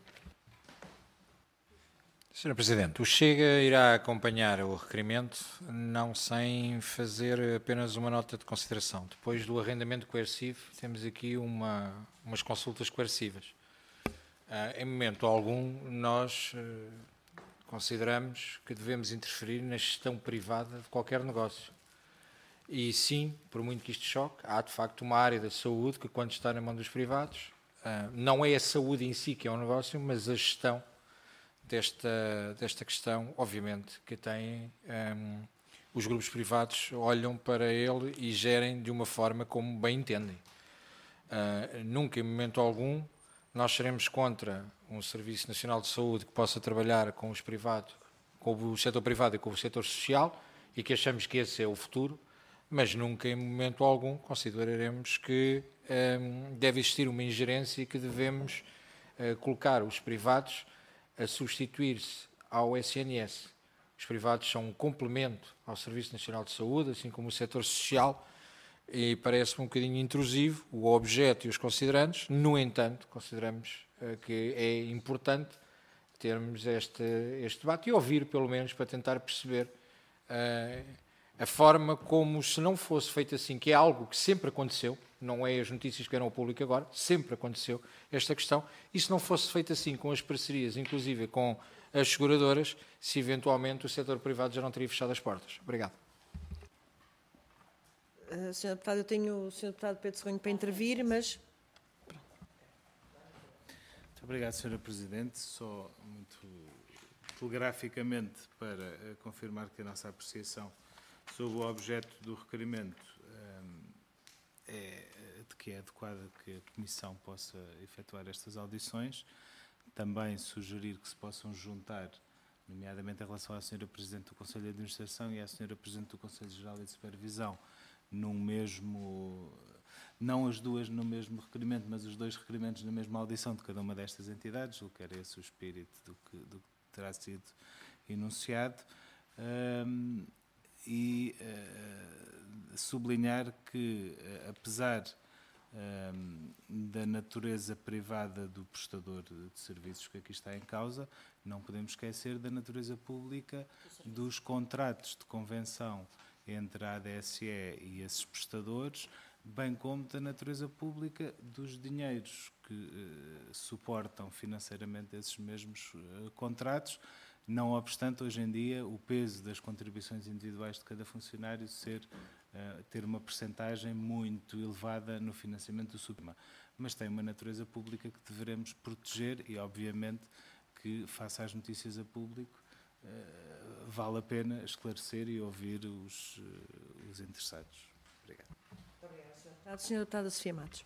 senhora Presidente, o Chega irá acompanhar o requerimento, não sem fazer apenas uma nota de consideração. Depois do arrendamento coercivo, temos aqui uma, umas consultas coercivas. Uh, em momento algum, nós uh, consideramos que devemos interferir na gestão privada de qualquer negócio. E sim, por muito que isto choque, há de facto uma área da saúde que, quando está na mão dos privados, uh, não é a saúde em si que é um negócio, mas a gestão Desta, desta questão, obviamente, que têm um, os grupos privados olham para ele e gerem de uma forma como bem entendem. Uh, nunca, em momento algum, nós seremos contra um Serviço Nacional de Saúde que possa trabalhar com os privados, com o setor privado e com o setor social, e que achamos que esse é o futuro, mas nunca, em momento algum, consideraremos que um, deve existir uma ingerência e que devemos uh, colocar os privados a substituir-se ao S N S. Os privados são um complemento ao Serviço Nacional de Saúde, assim como o setor social, e parece-me um bocadinho intrusivo o objeto e os considerandos. No entanto, consideramos uh, que é importante termos este, este debate e ouvir, pelo menos, para tentar perceber uh, a forma como, se não fosse feito assim, que é algo que sempre aconteceu, não é as notícias que eram ao público agora, sempre aconteceu esta questão, e se não fosse feito assim com as parcerias, inclusive com as seguradoras, se eventualmente o setor privado já não teria fechado as portas. Obrigado. Uh, senhor Deputado, eu tenho o senhor Deputado Pedro Serronho para intervir, mas... Muito obrigado, senhora Presidente. Só muito telegraficamente para uh, confirmar que a nossa apreciação sobre o objeto do requerimento um, é de que é adequado que a Comissão possa efetuar estas audições. Também sugerir que se possam juntar, nomeadamente em relação à senhora Presidente do Conselho de Administração e à senhora Presidente do Conselho Geral de Supervisão, num mesmo, não as duas no mesmo requerimento, mas os dois requerimentos na mesma audição de cada uma destas entidades, o que era esse o espírito do que, do que terá sido enunciado. Um, e uh, sublinhar que, uh, apesar um, da natureza privada do prestador de serviços que aqui está em causa, não podemos esquecer da natureza pública dos contratos de convenção entre a A D S E e esses prestadores, bem como da natureza pública dos dinheiros que uh, suportam financeiramente esses mesmos uh, contratos. Não obstante, hoje em dia, o peso das contribuições individuais de cada funcionário ser, uh, ter uma percentagem muito elevada no financiamento do SUPMA. Mas tem uma natureza pública que deveremos proteger e, obviamente, que, face às notícias a público, uh, vale a pena esclarecer e ouvir os, uh, os interessados. Obrigado. Muito obrigada, senhor Deputado. senhora Deputada Sofia Matos.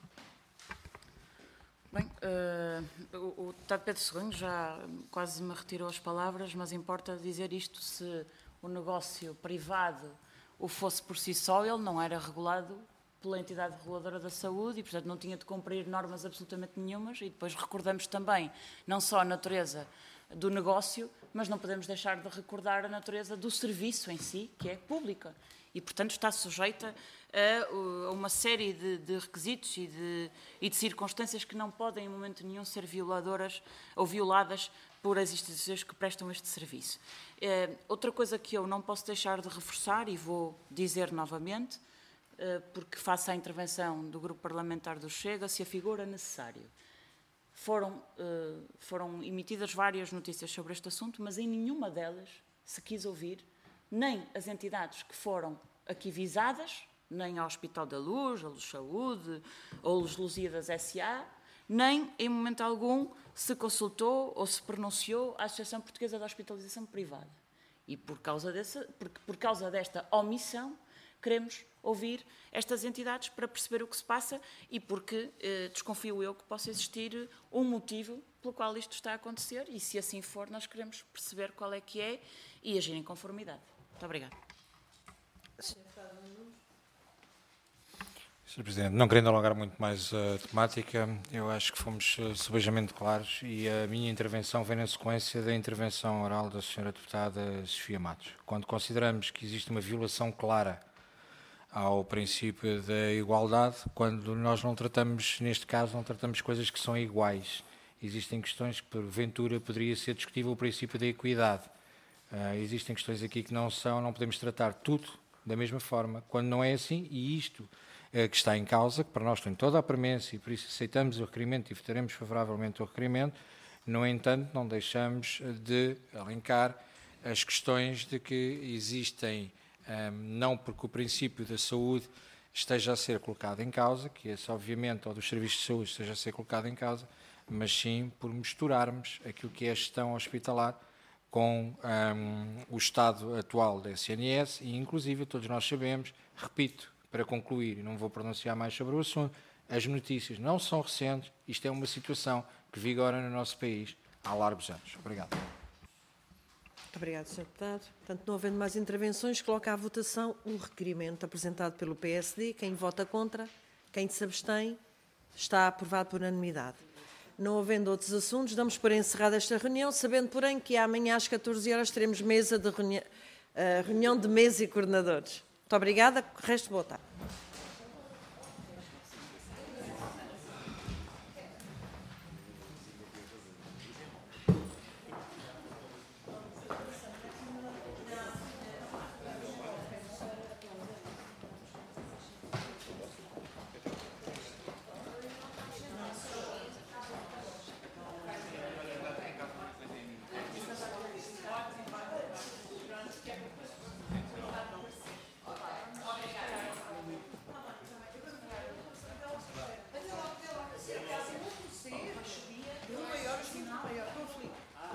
Bem, uh, o, o deputado Pedro Serronho já quase me retirou as palavras, mas importa dizer isto: se o negócio privado o fosse por si só, ele não era regulado pela entidade reguladora da saúde e, portanto, não tinha de cumprir normas absolutamente nenhumas. E depois recordamos também não só a natureza do negócio, mas não podemos deixar de recordar a natureza do serviço em si, que é pública. E, portanto, está sujeita a uma série de, de requisitos e de, e de circunstâncias que não podem, em momento nenhum, ser violadoras ou violadas por as instituições que prestam este serviço. É, outra coisa que eu não posso deixar de reforçar, e vou dizer novamente, é, porque face à intervenção do Grupo Parlamentar do Chega, se afigura necessário. Foram, é, foram emitidas várias notícias sobre este assunto, mas em nenhuma delas se quis ouvir nem as entidades que foram aqui visadas, nem ao Hospital da Luz, a Luz Saúde, ou Luz Lusíadas S A, nem em momento algum se consultou ou se pronunciou a Associação Portuguesa de Hospitalização Privada. E por causa, dessa, por, por causa desta omissão, queremos ouvir estas entidades para perceber o que se passa e porque eh, desconfio eu que possa existir um motivo pelo qual isto está a acontecer e, se assim for, nós queremos perceber qual é que é e agir em conformidade. Muito obrigada. senhor Presidente, não querendo alongar muito mais a temática, eu acho que fomos subejamente claros e a minha intervenção vem na sequência da intervenção oral da senhora Deputada Sofia Matos. Quando consideramos que existe uma violação clara ao princípio da igualdade, quando nós não tratamos, neste caso, não tratamos coisas que são iguais. Existem questões que, porventura, poderia ser discutível o princípio da equidade. Uh, existem questões aqui que não são, não podemos tratar tudo da mesma forma, quando não é assim, e isto uh, que está em causa, que para nós tem toda a premência e por isso aceitamos o requerimento e votaremos favoravelmente o requerimento, no entanto, não deixamos de elencar as questões de que existem, um, não porque o princípio da saúde esteja a ser colocado em causa, que esse, obviamente, ou dos serviços de saúde esteja a ser colocado em causa, mas sim por misturarmos aquilo que é a gestão hospitalar com um, o estado atual da S N S e, inclusive, todos nós sabemos, repito, para concluir, e não vou pronunciar mais sobre o assunto, as notícias não são recentes, isto é uma situação que vigora no nosso país há largos anos. Obrigado. Muito obrigado, senhor Deputado. Portanto, não havendo mais intervenções, coloco à votação o requerimento apresentado pelo P S D. Quem vota contra, quem se abstém, está aprovado por unanimidade. Não havendo outros assuntos, damos por encerrada esta reunião, sabendo, porém, que amanhã às catorze horas teremos mesa de reunião, uh, reunião de mesa e coordenadores. Muito obrigada. Resto, boa tarde. Quer